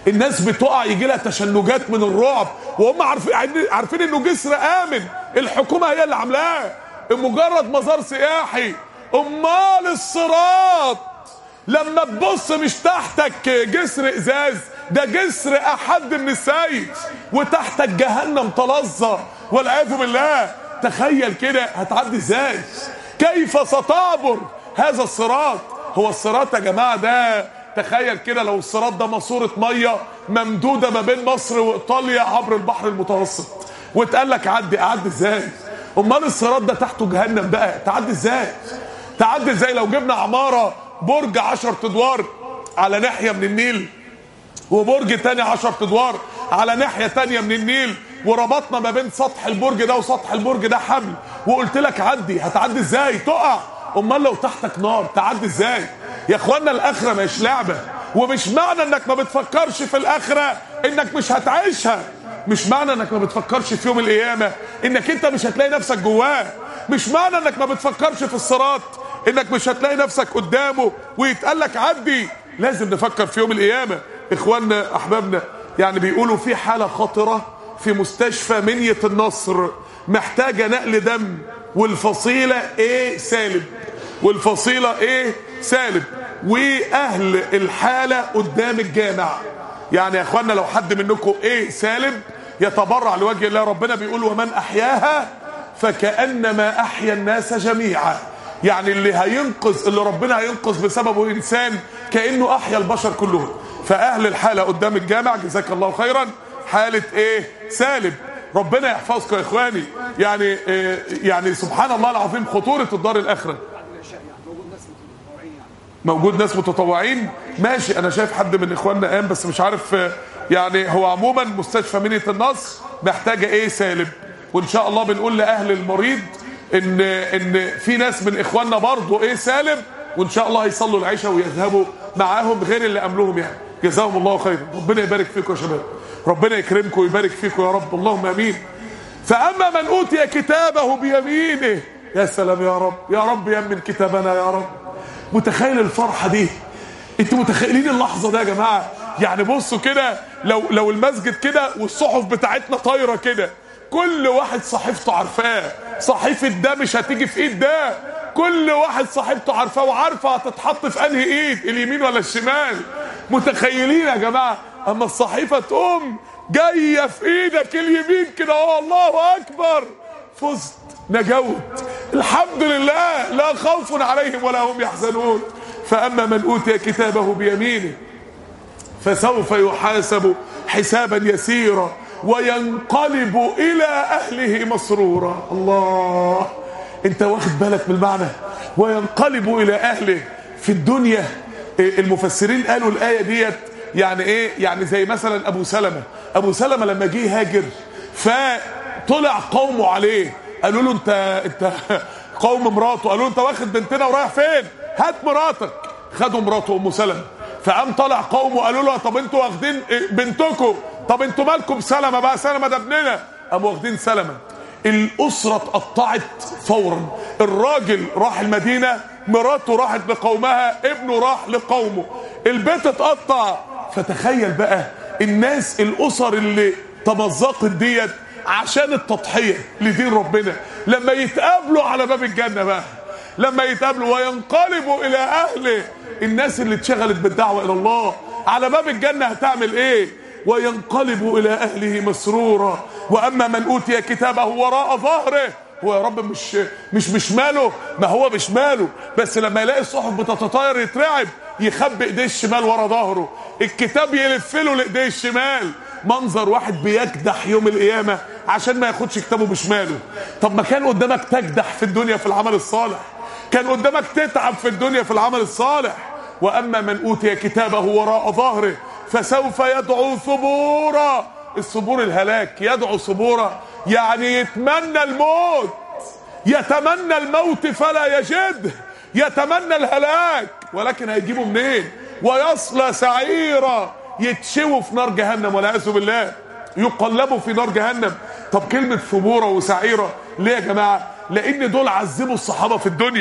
الناس بتقع يجي لها تشنجات من الرعب وهم عارفين انه جسر امن، الحكومه هي اللي عاملاه، مجرد مزار سياحي. امال الصراط لما تبص مش تحتك جسر ازاز، ده جسر احد من السيف، وتحتك جهنم تلظى والعياذ بالله. تخيل كده هتعدي ازاي؟ كيف ستعبر هذا الصراط؟ هو الصراط يا جماعه ده، تخيل كده لو الصراط ده ماسوره ميه ممدوده ما بين مصر وايطاليا عبر البحر المتوسط، واتقال لك اعدي ازاي؟ امال الصراط ده تحته جهنم بقى، تعدي ازاي؟ تعدي ازاي لو جبنا عماره برج 10 ادوار على ناحيه من النيل، وبرج تاني 10 ادوار على ناحيه تانيه من النيل، وربطنا ما بين سطح البرج ده وسطح البرج ده حبل، وقلت لك عدي، هتعدي ازاي؟ تقع. امال لو تحتك نار تعدي ازاي؟ يا اخوانا الاخره مش لعبه، ومش معنى انك ما بتفكرش في الاخره انك مش هتعيشها، مش معنى انك ما بتفكرش في يوم القيامه انك انت مش هتلاقي نفسك جواه، مش معنى انك ما بتفكرش في الصراط انك مش هتلاقي نفسك قدامه ويتقال لك عدي. لازم نفكر في يوم القيامه. اخواننا احبابنا يعني بيقولوا في حاله خطره في مستشفى منية النصر محتاجه نقل دم، والفصيله ايه سالب، والفصيله ايه سالب، واهل الحاله قدام الجامع. يعني يا اخوانا لو حد منكم ايه سالب يتبرع لوجه الله، ربنا بيقول ومن احياها فكأنما احيا الناس جميعا. يعني اللي هينقذ، اللي ربنا هينقذ بسببه انسان كأنه احيا البشر كلهم. فاهل الحالة قدام الجامع جزاك الله خيرا حالة ايه سالب. ربنا يحفظكم يا اخواني. يعني سبحان الله العظيم خطورة الدار الاخرة. موجود ناس متطوعين ماشي، انا شايف حد من اخواننا قام بس مش عارف. يعني هو عموما مستشفى منية النصر محتاجة ايه سالب، وان شاء الله بنقول لاهل المريض ان في ناس من اخواننا برضه ايه سالب، وان شاء الله هيصلوا العشاء ويذهبوا معاهم غير اللي قبلهم. يعني جزاهم الله خيرا. ربنا يبارك فيكم يا شباب، ربنا يكرمكم ويبارك فيكم يا رب، اللهم امين. فاما من اوتي كتابه بيمينه، يا سلام يا رب، يا رب يمن كتابنا يا رب. متخيل الفرحه دي؟ انتوا متخيلين اللحظه ده يا جماعه؟ يعني بصوا كده، لو المسجد كده والصحف بتاعتنا طايره كده، كل واحد صحيفته عارفاه، صحيفه ده مش هتيجي في ايد ده، كل واحد صحيفته عارفاه وعارفه هتتحط في انهي ايد، اليمين ولا الشمال. متخيلين يا جماعه؟ اما الصحيفه تقوم جايه في ايدك اليمين كده، الله اكبر، فزت، نجوت، الحمد لله، لا خوف عليهم ولا هم يحزنون. فاما من اوتي كتابه بيمينه فسوف يحاسب حسابا يسيرا وينقلب الى اهله مسرورا. الله، انت واخد بالك من المعنى؟ وينقلب الى اهله. في الدنيا المفسرين قالوا الايه ديت يعني ايه؟ يعني زي مثلا ابو سلمة لما جه يهاجر فطلع قومه عليه، قالوا له انت قوم مراته قالوا له انت واخد بنتنا ورايح فين؟ هات مراتك. خدوا مراته ام سلمة، فقام طلع قومه قالوا له طب انتوا واخدين بنتكم، طب انتوا مالكم بسلمة بقى؟ سلمة ده ابننا. قاموا واخدين سلمة. الاسره اتقطعت فورا، الراجل راح المدينه، مراته راحت لقومها، ابنه راح لقومه، البيت اتقطع. فتخيل بقى الناس، الاسر اللي تمزقت ديت عشان التضحيه لدين ربنا، لما يتقابلوا على باب الجنه بقى، لما يتقابلوا وينقلبوا الى اهله، الناس اللي اتشغلت بالدعوه الى الله على باب الجنه هتعمل ايه؟ وينقلب الى اهله مسرورا. واما من اوتي كتابه وراء ظهره، هو يا رب مش ماله، ما هو مش ماله، بس لما يلاقي الصحف بتتطاير يترعب، يخبي ايديه الشمال ورا ظهره، الكتاب يلف له لايديه الشمال. منظر واحد بيكدح يوم القيامه عشان ما ياخدش كتابه بشماله. طب ما كان قدامك تكدح في الدنيا في العمل الصالح، كان قدامك تتعب في الدنيا في العمل الصالح. واما من اوتي كتابه وراء ظهره فسوف يدعو ثبورا. الثبور الهلاك، يدعو ثبورا يعني يتمنى الموت، يتمنى الموت فلا يجده، يتمنى الهلاك ولكن هيجيبه منين؟ ويصلى سعيرا، يتشووا في نار جهنم والعياذ بالله، يقلبوا في نار جهنم. طب كلمة ثبورة وسعيرة ليه يا جماعة؟ لأن دول عذبوا الصحابة في الدنيا،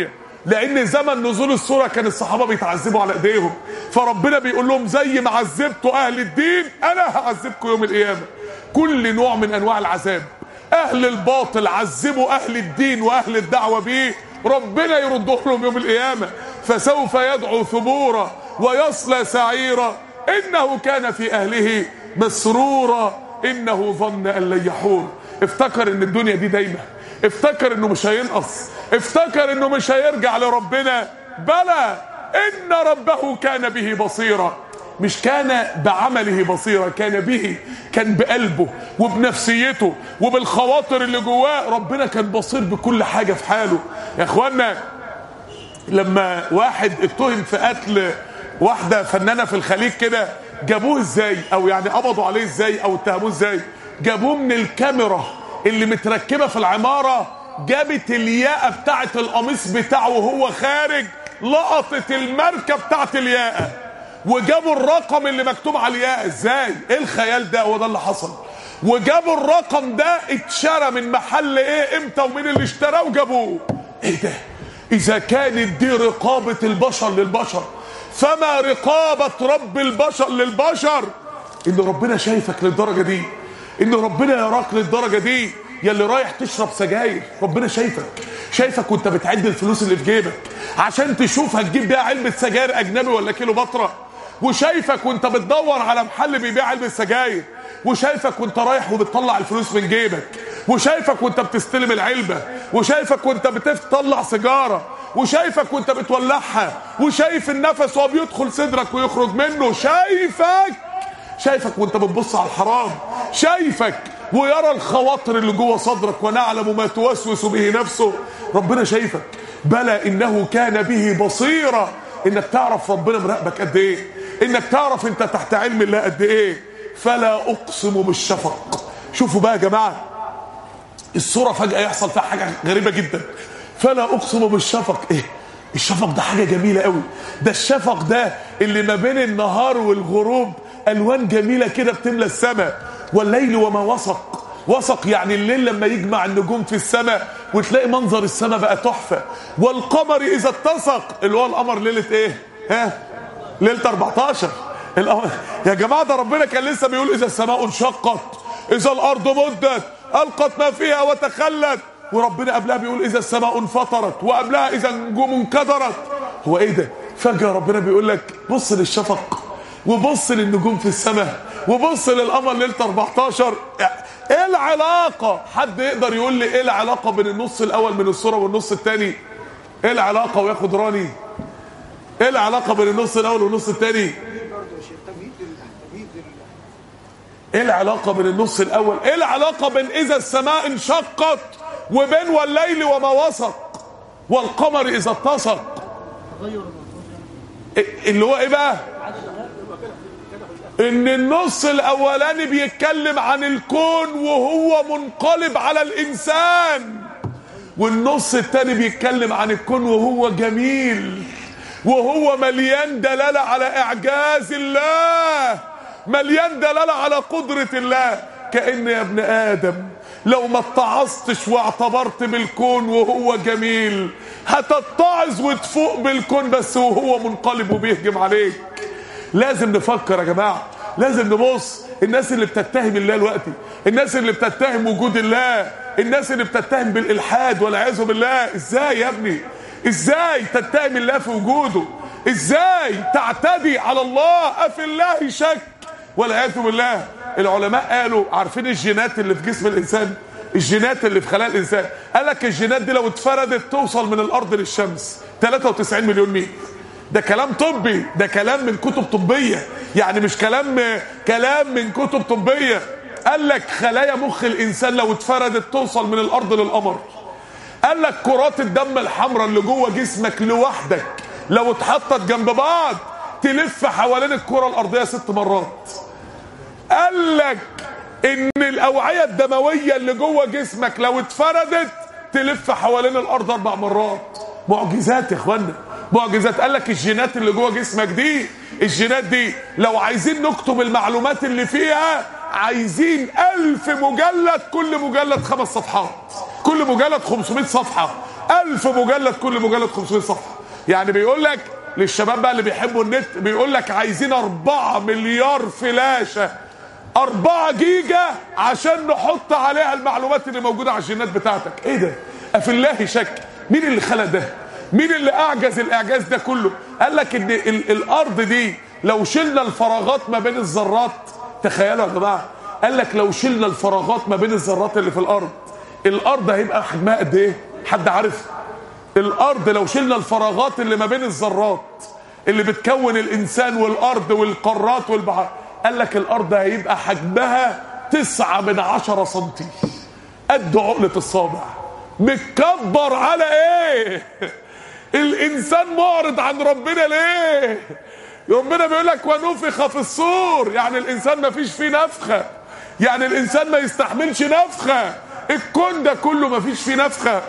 لان زمن نزول السوره كان الصحابه بيتعذبوا على ايديهم، فربنا بيقول لهم زي ما عذبتوا اهل الدين انا هعذبكم يوم القيامه. كل نوع من انواع العذاب، اهل الباطل عذبوا اهل الدين واهل الدعوه بيه، ربنا يردهم لهم يوم القيامه. فسوف يدعو ثبورا ويصلى سعيرا انه كان في اهله مسرورا انه ظن ان لن يحور. افتكر ان الدنيا دي دايمه، افتكر انه مش هينقص، افتكر انه مش هيرجع لربنا. بلى ان ربه كان به بصيرا، مش كان بعمله بصيرا، كان به، كان بقلبه وبنفسيته وبالخواطر اللي جواه. ربنا كان بصير بكل حاجه في حاله. يا اخوانا لما واحد اتهم في قتل واحده فنانه في الخليج كده، جابوه ازاي؟ او يعني قبضوا عليه ازاي او اتهموه ازاي؟ جابوه من الكاميرا اللي متركبه في العماره، جابت الياقه بتاعه القميص بتاعه وهو خارج، لقطت الماركه بتاعه الياقه، وجابوا الرقم اللي مكتوب على الياقه. ازاي؟ ايه الخيال ده؟ هو ده اللي حصل. وجابوا الرقم ده اتشرى من محل ايه امتى ومين اللي اشتراه وجابوه. ايه ده؟ اذا كانت دي رقابه البشر للبشر، فما رقابه رب البشر للبشر؟ ان ربنا شايفك للدرجه دي، ان ربنا يراك للدرجه دي. يا اللي رايح تشرب سجاير، ربنا شايفك، شايفك وانت بتعد الفلوس اللي في جيبك عشان تشوف هتجيب بيها علبه سجاير اجنبي ولا كيلو بطره، وشايفك وانت بتدور على محل بيبيع علبه سجاير، وشايفك وانت رايح وبتطلع الفلوس من جيبك، وشايفك وانت بتستلم العلبه، وشايفك وانت بتطلع سيجاره، وشايفك وانت بتولعها، وشايف النفس وهو بيدخل صدرك ويخرج منه، شايفك وانت بتبص على الحرام، شايفك ويرى الخواطر اللي جوه صدرك، ونعلم ما توسوس به نفسه. ربنا شايفك. بلى انه كان به بصيرا، انك تعرف ربنا مراقبك قد ايه، انك تعرف انت تحت علم الله قد ايه. فلا اقسم بالشفق. شوفوا بقى يا جماعه الصوره فجاه يحصل فيها حاجه غريبه جدا. فلا اقسم بالشفق. ايه الشفق ده؟ حاجه جميله قوي. ده الشفق ده اللي ما بين النهار والغروب الوان جميله كده بتملى السماء. والليل وما وسق. وسق يعني الليل لما يجمع النجوم في السماء وتلاقي منظر السماء بقى تحفه. والقمر اذا اتسق، اللي هو القمر ليله ايه؟ ليله 14 القمر. يا جماعه ده ربنا كان لسه بيقول اذا السماء انشقت، اذا الارض مدت، القت ما فيها وتخلت. وربنا قبلها بيقول اذا السماء انفطرت، وقبلها اذا النجوم انكدرت. هو ايه ده؟ فجاه ربنا بيقول لك بص للشفق، وبص للنجوم في السماء، وبص للقمر ليله 14. ايه العلاقه؟ حد يقدر يقول لي ايه العلاقه بين النص الاول من السوره والنص الثاني؟ ايه العلاقه؟ وياخد راني. ايه العلاقه بين النص الاول والنص الثاني؟ ايه العلاقه بين النص الاول؟ ايه العلاقه بين اذا السماء انشقت وبين والليل وما وسق والقمر اذا اتسق؟ اللي هو ايه بقى؟ ان النص الاولاني بيتكلم عن الكون وهو منقلب على الانسان، والنص الثاني بيتكلم عن الكون وهو جميل، وهو مليان دلالة على اعجاز الله، مليان دلالة على قدرة الله. كأن يا ابن آدم لو ما اتعظتش واعتبرت بالكون وهو جميل، هتتعظ وتفوق بالكون بس وهو منقلب وبيهجم عليك. لازم نفكر يا جماعة، لازم نبص. الناس اللي بتتهم الله دلوقتي، الناس اللي بتتهم وجود الله، الناس اللي بتتهم بالإلحاد والعياذ بالله، ازاي يا ابني؟ ازاي تتهم الله في وجوده؟ ازاي تعتدي على الله؟ أفي الله شك والعياذ بالله. العلماء قالوا عارفين الجينات اللي في جسم الإنسان، الجينات اللي في خلايا الإنسان، قالك الجينات دي لو اتفردت توصل من الأرض للشمس 93 مليون ميل. ده كلام طبي، ده كلام من كتب طبية، يعني مش كلام من كتب طبية. قال لك خلايا مخ الإنسان لو اتفردت توصل من الأرض للقمر. قال لك كرات الدم الحمراء اللي جوه جسمك لوحدك لو اتحطت جنب بعض تلف حوالين الكرة الأرضية 6 مرات. قال لك إن الأوعية الدموية اللي جوه جسمك لو اتفردت تلف حوالين الأرض 4 مرات. معجزات يا إخوانا، معجزات. قال لك الجينات اللي جوه جسمك دي، الجينات دي لو عايزين نكتب المعلومات اللي فيها عايزين 1000 مجلد، كل مجلد 5 صفحات، كل مجلد 500 صفحة. 1000 مجلد، كل مجلد 500 صفحه. يعني بيقول لك للشباب بقى اللي بيحبوا النت، بيقول لك عايزين 4 مليار فلاشه 4 جيجا عشان نحط عليها المعلومات اللي موجوده على الجينات بتاعتك. ايه ده؟ افي الله شك. مين اللي خلق ده؟ مين اللي اعجز الاعجاز ده كله؟ قال لك ان الارض دي لو شلنا الفراغات ما بين الذرات، تخيلوا يا جماعه، قال لك لو شلنا الفراغات ما بين الذرات اللي في الارض هيبقى حجمها قد ايه؟ حد عارف؟ الارض لو شلنا الفراغات اللي ما بين الذرات اللي بتكون الانسان والارض والقارات والبحار، قال لك الارض هيبقى حجمها 9 سنتي، قد عقلة الصابع. متكبر على ايه؟ الانسان معرض عن ربنا ليه؟ ربنا بيقول لك ونفخ في الصور، يعني الانسان ما فيش فيه نفخه، يعني الانسان ما يستحملش نفخه، الكون ده كله ما فيش فيه نفخه.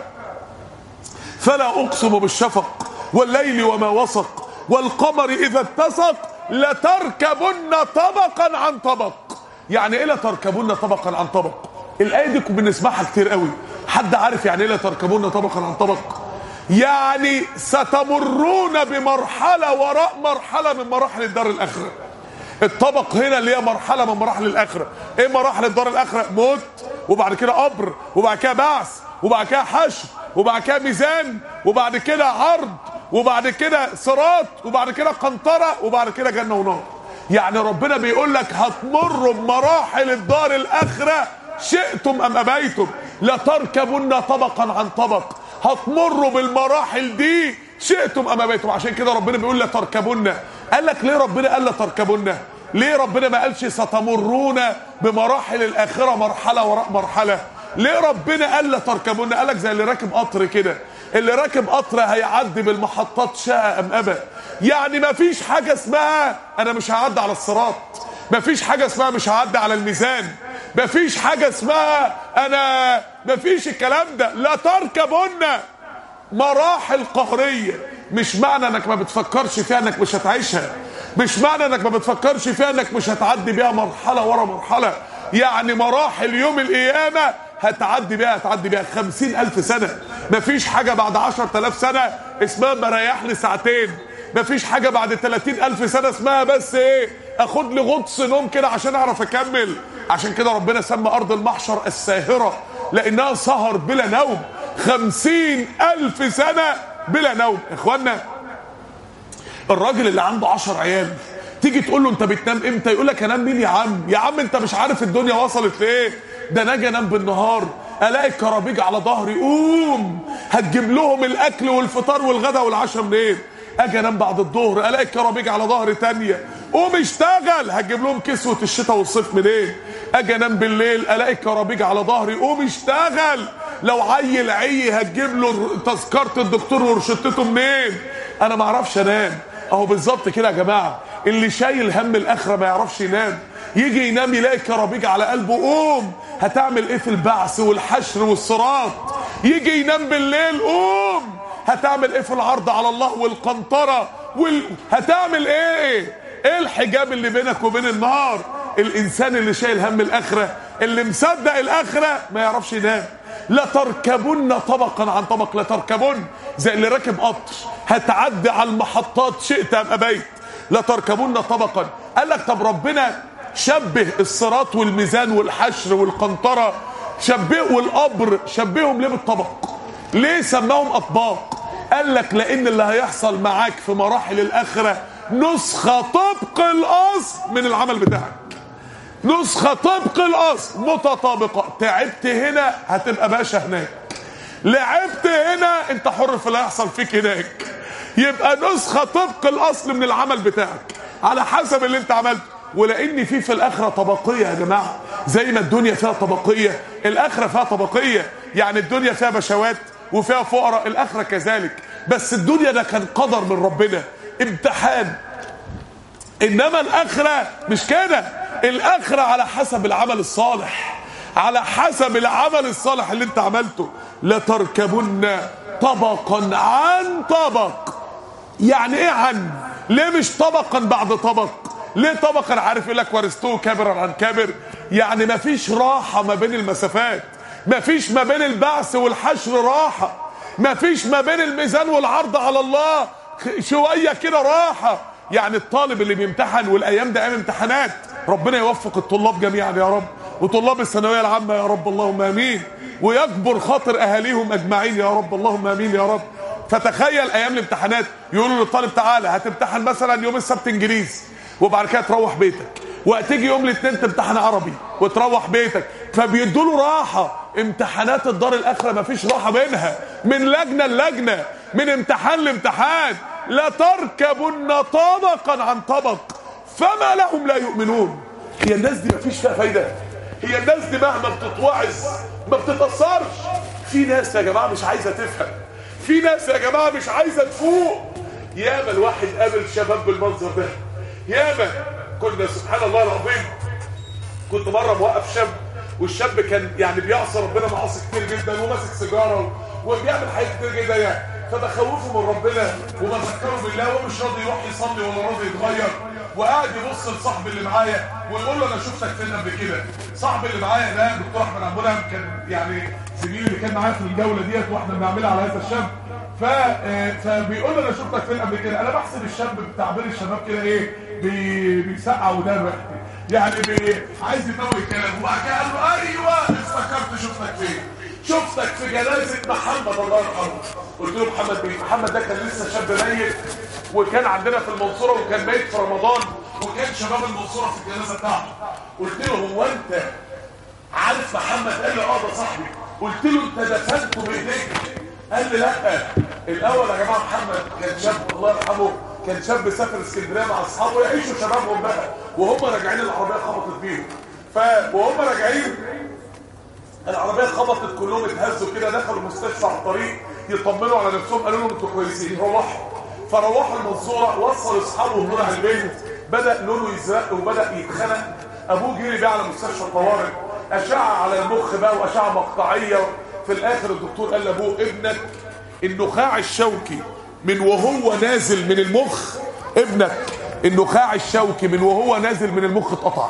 فلا اقسم بالشفق والليل وما وسق والقمر اذا اتسق لتركبن طبقا عن طبق. يعني ايه لتركبن طبقا عن طبق؟ الايه دي بنسمعها كتير قوي. حد عارف يعني ايه لتركبن طبقا عن طبق؟ يعني ستمرون بمرحله وراء مرحله من مراحل الدار الاخره. الطبق هنا اللي هي مرحله من مراحل الاخره. ايه مراحل الدار الاخره؟ موت، وبعد كده قبر، وبعد كده بعث، وبعد كده حشر، وبعد كده ميزان، وبعد كده عرض، وبعد كده صراط، وبعد كده قنطره، وبعد كده جنه ونار. يعني ربنا بيقول لك هتمروا بمراحل الدار الاخره شئتم ام ابيتم، لتركبن طبقا عن طبق. هتمروا بالمراحل دي شئتم ام ابيتم. عشان كده ربنا بيقول لتركبن. قال لك ليه ربنا قال لتركبن؟ ليه ربنا ما قالش ستمرون بمراحل الاخره مرحله وراء مرحله؟ ليه ربنا قال لتركبن؟ قال لك زي اللي راكب قطر كده، اللي راكب قطر هيعدي بالمحطات شاء ام ابى. يعني ما فيش حاجه اسمها انا مش هعدي على الصراط، ما فيش حاجه اسمها مش هعدي على الميزان، ما فيش حاجه اسمها انا، ما فيش الكلام ده. لا تركبن مراحل قهريه. مش معنى انك ما بتفكرش فيها انك مش هتعيشها، مش معنى انك ما بتفكرش فيها انك مش هتعدي بيها مرحله ورا مرحله. يعني مراحل يوم القيامه هتعدي بيها 50,000 سنه. مفيش حاجه بعد 10,000 سنه اسمها مريح لي ساعتين، مفيش حاجه بعد 30,000 سنه اسمها بس ايه اخد لي غطس نوم كده عشان اعرف اكمل. عشان كده ربنا سمى ارض المحشر الساهره، لانها سهر بلا نوم 50,000 سنه بلا نوم. اخوانا، الراجل اللي عنده 10 عيال تيجي تقول له انت بتنام امتى؟ يقول لك انام مين يا عم؟ يا عم انت مش عارف الدنيا وصلت لايه؟ ده انا اجي انام بالنهار الاقي الكرابيج على ظهري، قوم هتجيب لهم الاكل والفطار والغداء والعشاء منين؟ اجي انام بعد الظهر الاقي الكرابيج على ظهري تانية، قوم اشتغل هتجيب لهم كسوة الشتاء والصيف منين؟ اجي انام بالليل الاقي الكرابيج على ظهري، قوم اشتغل لو عيل عي هتجيب له تذكرة الدكتور ورشدته منين؟ انا ما اعرفش انام. اهو بالظبط كده يا جماعه، اللي شايل هم الاخره ما يعرفش ينام. يجي ينام يلاقي الكرابيج على قلبه، قوم هتعمل ايه في البعث والحشر والصراط؟ يجي ينام بالليل، قوم هتعمل ايه في العرض على الله والقنطره هتعمل ايه؟ ايه الحجاب اللي بينك وبين النار؟ الانسان اللي شايل هم الاخره، اللي مصدق الاخره، ما يعرفش ينام. لتركبن طبقا عن طبق. لتركبن زي اللي راكب قطر هتعدي على المحطات شئت ام ابيت. لتركبن طبقا. قال لك طب ربنا شبه الصراط والميزان والحشر والقنطره والقبر شبههم ليه بالطبق؟ ليه سماهم اطباق؟ قال لك لان اللي هيحصل معاك في مراحل الاخره نسخه طبق الاصل من العمل بتاعك، نسخه طبق الاصل متطابقه. تعبت هنا هتبقى باشا هناك، لعبت هنا انت حر في اللي هيحصل فيك هناك. يبقى نسخه طبق الاصل من العمل بتاعك على حسب اللي انت عملته. ولان في الاخره طبقيه يا جماعه، زي ما الدنيا فيها طبقيه الاخره فيها طبقيه. يعني الدنيا فيها بشوات وفيها فقراء، الاخره كذلك. بس الدنيا ده كان قدر من ربنا، امتحان. انما الاخره مش كده، الاخره على حسب العمل الصالح، على حسب العمل الصالح اللي انت عملته. لتركبن طبقا عن طبق. يعني ايه عن؟ ليه مش طبقا بعد طبق؟ ليه طبقا؟ عارف يقول لك ورثته كابرا عن كابر. يعني مفيش راحه ما بين المسافات، مفيش ما بين البعث والحشر راحه. مفيش ما بين الميزان والعرض على الله شويه كده راحه. يعني الطالب اللي بيمتحن، والايام ده ايام امتحانات، ربنا يوفق الطلاب جميعا يا رب، وطلاب الثانويه العامه يا رب اللهم امين، ويكبر خاطر اهاليهم اجمعين يا رب اللهم امين يا رب. فتخيل ايام الامتحانات يقولوا للطالب تعالى هتمتحن مثلا يوم السبت انجليزي، وبعد كده تروح بيتك، وهتيجي يوم الاثنين تمتحن عربي وتروح بيتك. فبيدوا له راحه. امتحانات الدار الاخره مفيش راحه بينها، من لجنه للجنه، من امتحان لامتحان. لا تركبن طبقا عن طبق فما لهم لا يؤمنون. هي الناس دي مفيش فيها فايده؟ هي الناس دي مهما بتتوعظ ما بتتأثرش؟ في ناس يا جماعه مش عايزه تفهم، في ناس يا جماعه مش عايزه تفوق. ياما الواحد قابل شباب بالمنظر ده، ياما. كنا سبحان الله العظيم، كنت مره موقف شاب، والشاب كان يعني بيعصي ربنا معاصي كتير جدا، وماسك سيجاره وبيعمل حاجات كتير جدا يعني. فبخوفه من ربنا وبذكره بالله، ومش راضي يروح يصلي ولا راضي يتغير، وقاعد يبص لصاحبي اللي معايا ويقول له انا شفتك فين قبل كده. صاحبي اللي معايا ده دكتور احمد عبد المنعم، كان يعني زميلي اللي كان معايا في الجوله ديت واحنا بنعملها على هذا الشاب. فبيقول له انا شفتك فين قبل كده. انا بحسب الشاب بتعبير الشباب كده ايه، بيسقع ودان يعني عايز يطول الكلام. وبعد كده قال له ايوه افتكرت شفتك فين، شفتك في جنازه محمد الله يرحمه. قلت له محمد مين؟ محمد ده كان لسه شاب ميت، وكان عندنا في المنصوره، وكان ميت في رمضان، وكان شباب المنصوره في الجنازه بتاعته. قلت له هو انت عارف محمد؟ قال لي اه ده صاحبي. قلت له انت دفنته بايديك؟ قال لي لا. الاول يا جماعه محمد كان شاب الله يرحمه، كان شاب سافر اسكندريه مع اصحابه يعيشوا شبابهم بقى، وهم راجعين العربيه خبطت بيهم. وهم راجعين العربيه خبطت، كلهم اتهزوا كده، دخلوا المستشفى على الطريق يطمنوا على نفسهم، قالوا لهم انتوا كويسين روحوا. فروحوا المنصوره، وصل اصحابه وطلع البيت، بدا لونه يزرق وبدا يتخنق. ابوه جري بيه على مستشفى الطوارئ، اشعه على المخ بقى واشعه مقطعيه. في الاخر الدكتور قال لابوه ابنك النخاع الشوكي من وهو نازل من المخ، ابنك النخاع الشوكي من وهو نازل من المخ اتقطع.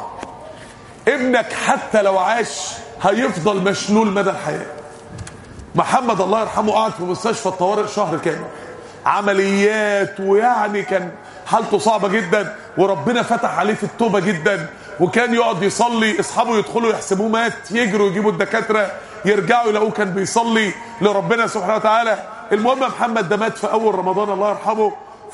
ابنك حتى لو عاش هيفضل مشلول مدى الحياة. محمد الله يرحمه قعد في مستشفى الطوارئ شهر كامل، عمليات، ويعني كان حالته صعبة جدا، وربنا فتح عليه في التوبة جدا. وكان يقعد يصلي، اصحابه يدخلوا يحسبوه مات، يجروا يجيبوا الدكاترة، يرجعوا يلاقوه كان بيصلي لربنا سبحانه وتعالى. المهم محمد ده مات في اول رمضان الله يرحمه.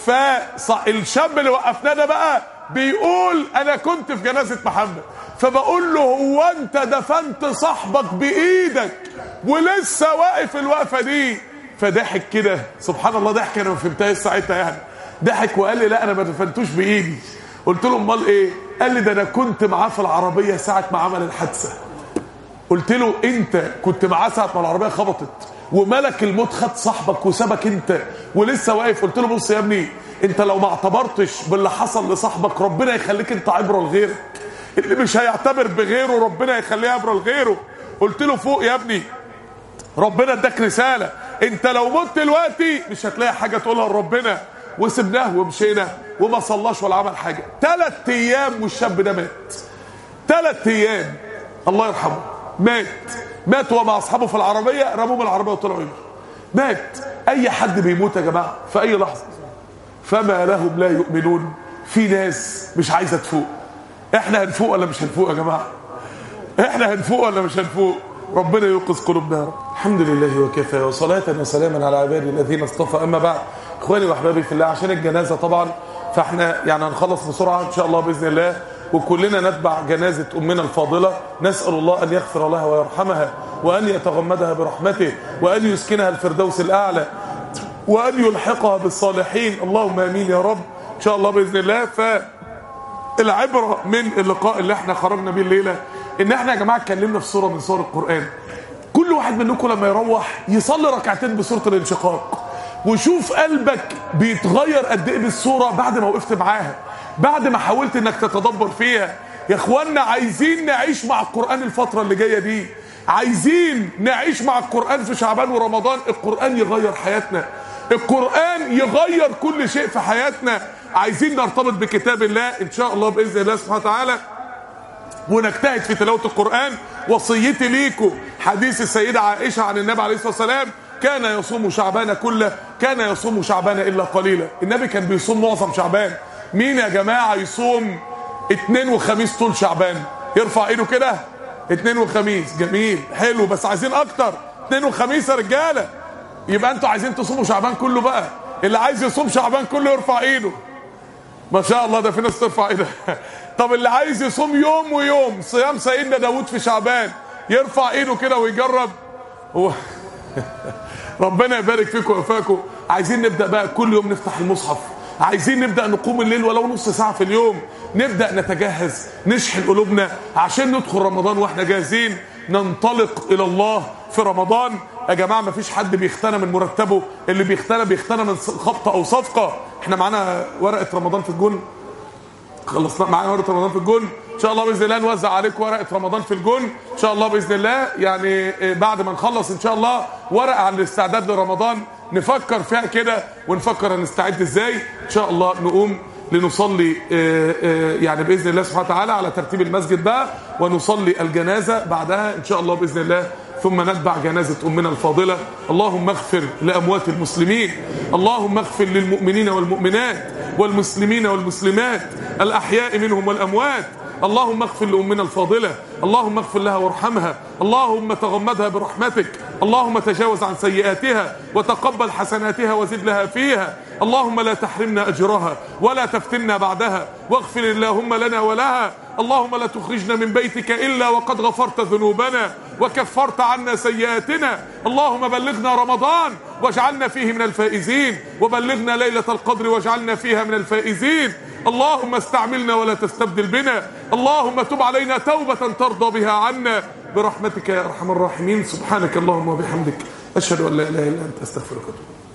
فالشاب اللي وقفناه ده بقى بيقول انا كنت في جنازة محمد، فبقول له هو انت دفنت صاحبك بايدك ولسه واقف الوقفة دي؟ فضحك كده سبحان الله، ضحك انا ما فهمتهاش ساعتها يعني. ضحك وقال لي لا انا ما دفنتوش بايدي. قلت له امال ايه؟ قال لي ده انا كنت معاه في العربية ساعة ما عمل الحادثة. قلت له انت كنت معاه ساعة ما العربية خبطت، وملك الموت خد صاحبك وسابك انت ولسه واقف. قلت له بص يا ابني، انت لو ما اعتبرتش باللي حصل لصاحبك ربنا يخليك انت عبره لغيرك، اللي مش هيعتبر بغيره ربنا يخليه عبره لغيره. قلت له فوق يا ابني، ربنا اداك رساله، انت لو مت دلوقتي مش هتلاقي حاجه تقولها لربنا. وسبناه ومشينا وما صلاش ولا عمل حاجه. 3 ايام والشاب ده مات. 3 ايام الله يرحمه مات وهو مع اصحابه في العربيه، رموه من العربيه وطلعوا يجروا. مات. اي حد بيموت يا جماعه في اي لحظه. فما لهم لا يؤمنون. في ناس مش عايزه تفوق. احنا هنفوق ولا مش هنفوق يا جماعه؟ احنا هنفوق ولا مش هنفوق؟ ربنا يوقظ قلوبنا يا رب. الحمد لله وكفى، وصلاة وسلاما على عبادي الذين اصطفى. اما بعد، اخواني واحبابي في الله، عشان الجنازه طبعا فاحنا يعني هنخلص بسرعه ان شاء الله باذن الله، وكلنا نتبع جنازه امنا الفاضله. نسال الله ان يغفر لها ويرحمها، وان يتغمدها برحمته، وان يسكنها الفردوس الاعلى، وان يلحقها بالصالحين. اللهم امين يا رب ان شاء الله باذن الله. فالعبره من اللقاء اللي احنا خرجنا بيه الليله ان احنا يا جماعه اتكلمنا في سوره من سور القران. كل واحد منكم لما يروح يصلي ركعتين بسوره الانشقاق، وشوف قلبك بيتغير قد ايه بالسوره بعد ما وقفت معاها، بعد ما حاولت انك تتدبر فيها. يا اخوانا عايزين نعيش مع القران الفتره اللي جايه دي، عايزين نعيش مع القران في شعبان ورمضان. القران يغير حياتنا، القران يغير كل شيء في حياتنا. عايزين نرتبط بكتاب الله ان شاء الله باذن الله سبحانه وتعالى، ونجتهد في تلاوه القران. وصيتي ليكم حديث السيده عائشه عن النبي عليه الصلاه والسلام، كان يصوم شعبان كله، كان يصوم شعبان الا قليلا. النبي كان بيصوم معظم شعبان. مين يا جماعه يصوم اثنين وخميس طول شعبان؟ يرفع ايده كده. اثنين وخميس، جميل حلو، بس عايزين اكتر. اثنين وخميس يا رجاله. يبقى انتوا عايزين تصوموا شعبان كله بقى. اللي عايز يصوم شعبان كله يرفع ايده. ما شاء الله، ده في ناس ترفع ايدها. طب اللي عايز يصوم يوم ويوم صيام سيدنا داود في شعبان يرفع ايده كده ويجرب. هو ربنا يبارك فيكم ويوفقكم. عايزين نبدا بقى كل يوم نفتح المصحف، عايزين نبدا نقوم الليل ولو نص ساعه في اليوم، نبدا نتجهز، نشحن قلوبنا عشان ندخل رمضان واحنا جاهزين ننطلق الى الله في رمضان. يا جماعه مفيش حد بيختنى من مرتبه، اللي بيختنى من خبطه او صفقه. احنا معانا ورقه رمضان في الجون، خلصنا معانا ورقه رمضان في الجون. ان شاء الله باذن الله نوزع عليكم ورقه رمضان في الجون ان شاء الله باذن الله. يعني بعد ما نخلص ان شاء الله ورقه عن الاستعداد لرمضان نفكر فيها كده، ونفكر هنستعد ازاي. ان شاء الله نقوم لنصلي يعني باذن الله سبحانه وتعالى على ترتيب المسجد بقى، ونصلي الجنازه بعدها ان شاء الله باذن الله، ثم نتبع جنازه امنا الفاضله. اللهم اغفر لاموات المسلمين، اللهم اغفر للمؤمنين والمؤمنات والمسلمين والمسلمات الاحياء منهم والاموات. اللهم اغفر لأمنا الفاضلة، اللهم اغفر لها وارحمها، اللهم تغمدها برحمتك، اللهم تجاوز عن سيئاتها وتقبل حسناتها وزد لها فيها. اللهم لا تحرمنا أجرها ولا تفتنا بعدها، واغفر اللهم لنا ولها. اللهم لا تخرجنا من بيتك إلا وقد غفرت ذنوبنا وكفرت عنا سيئاتنا. اللهم بلغنا رمضان واجعلنا فيه من الفائزين، وبلغنا ليلة القدر واجعلنا فيها من الفائزين. اللهم استعملنا ولا تستبدل بنا، اللهم تب علينا توبة ترضى بها عنا برحمتك يا أرحم الراحمين. سبحانك اللهم وبحمدك، أشهد أن لا إله إلا أنت، أستغفرك وأتوب إليك.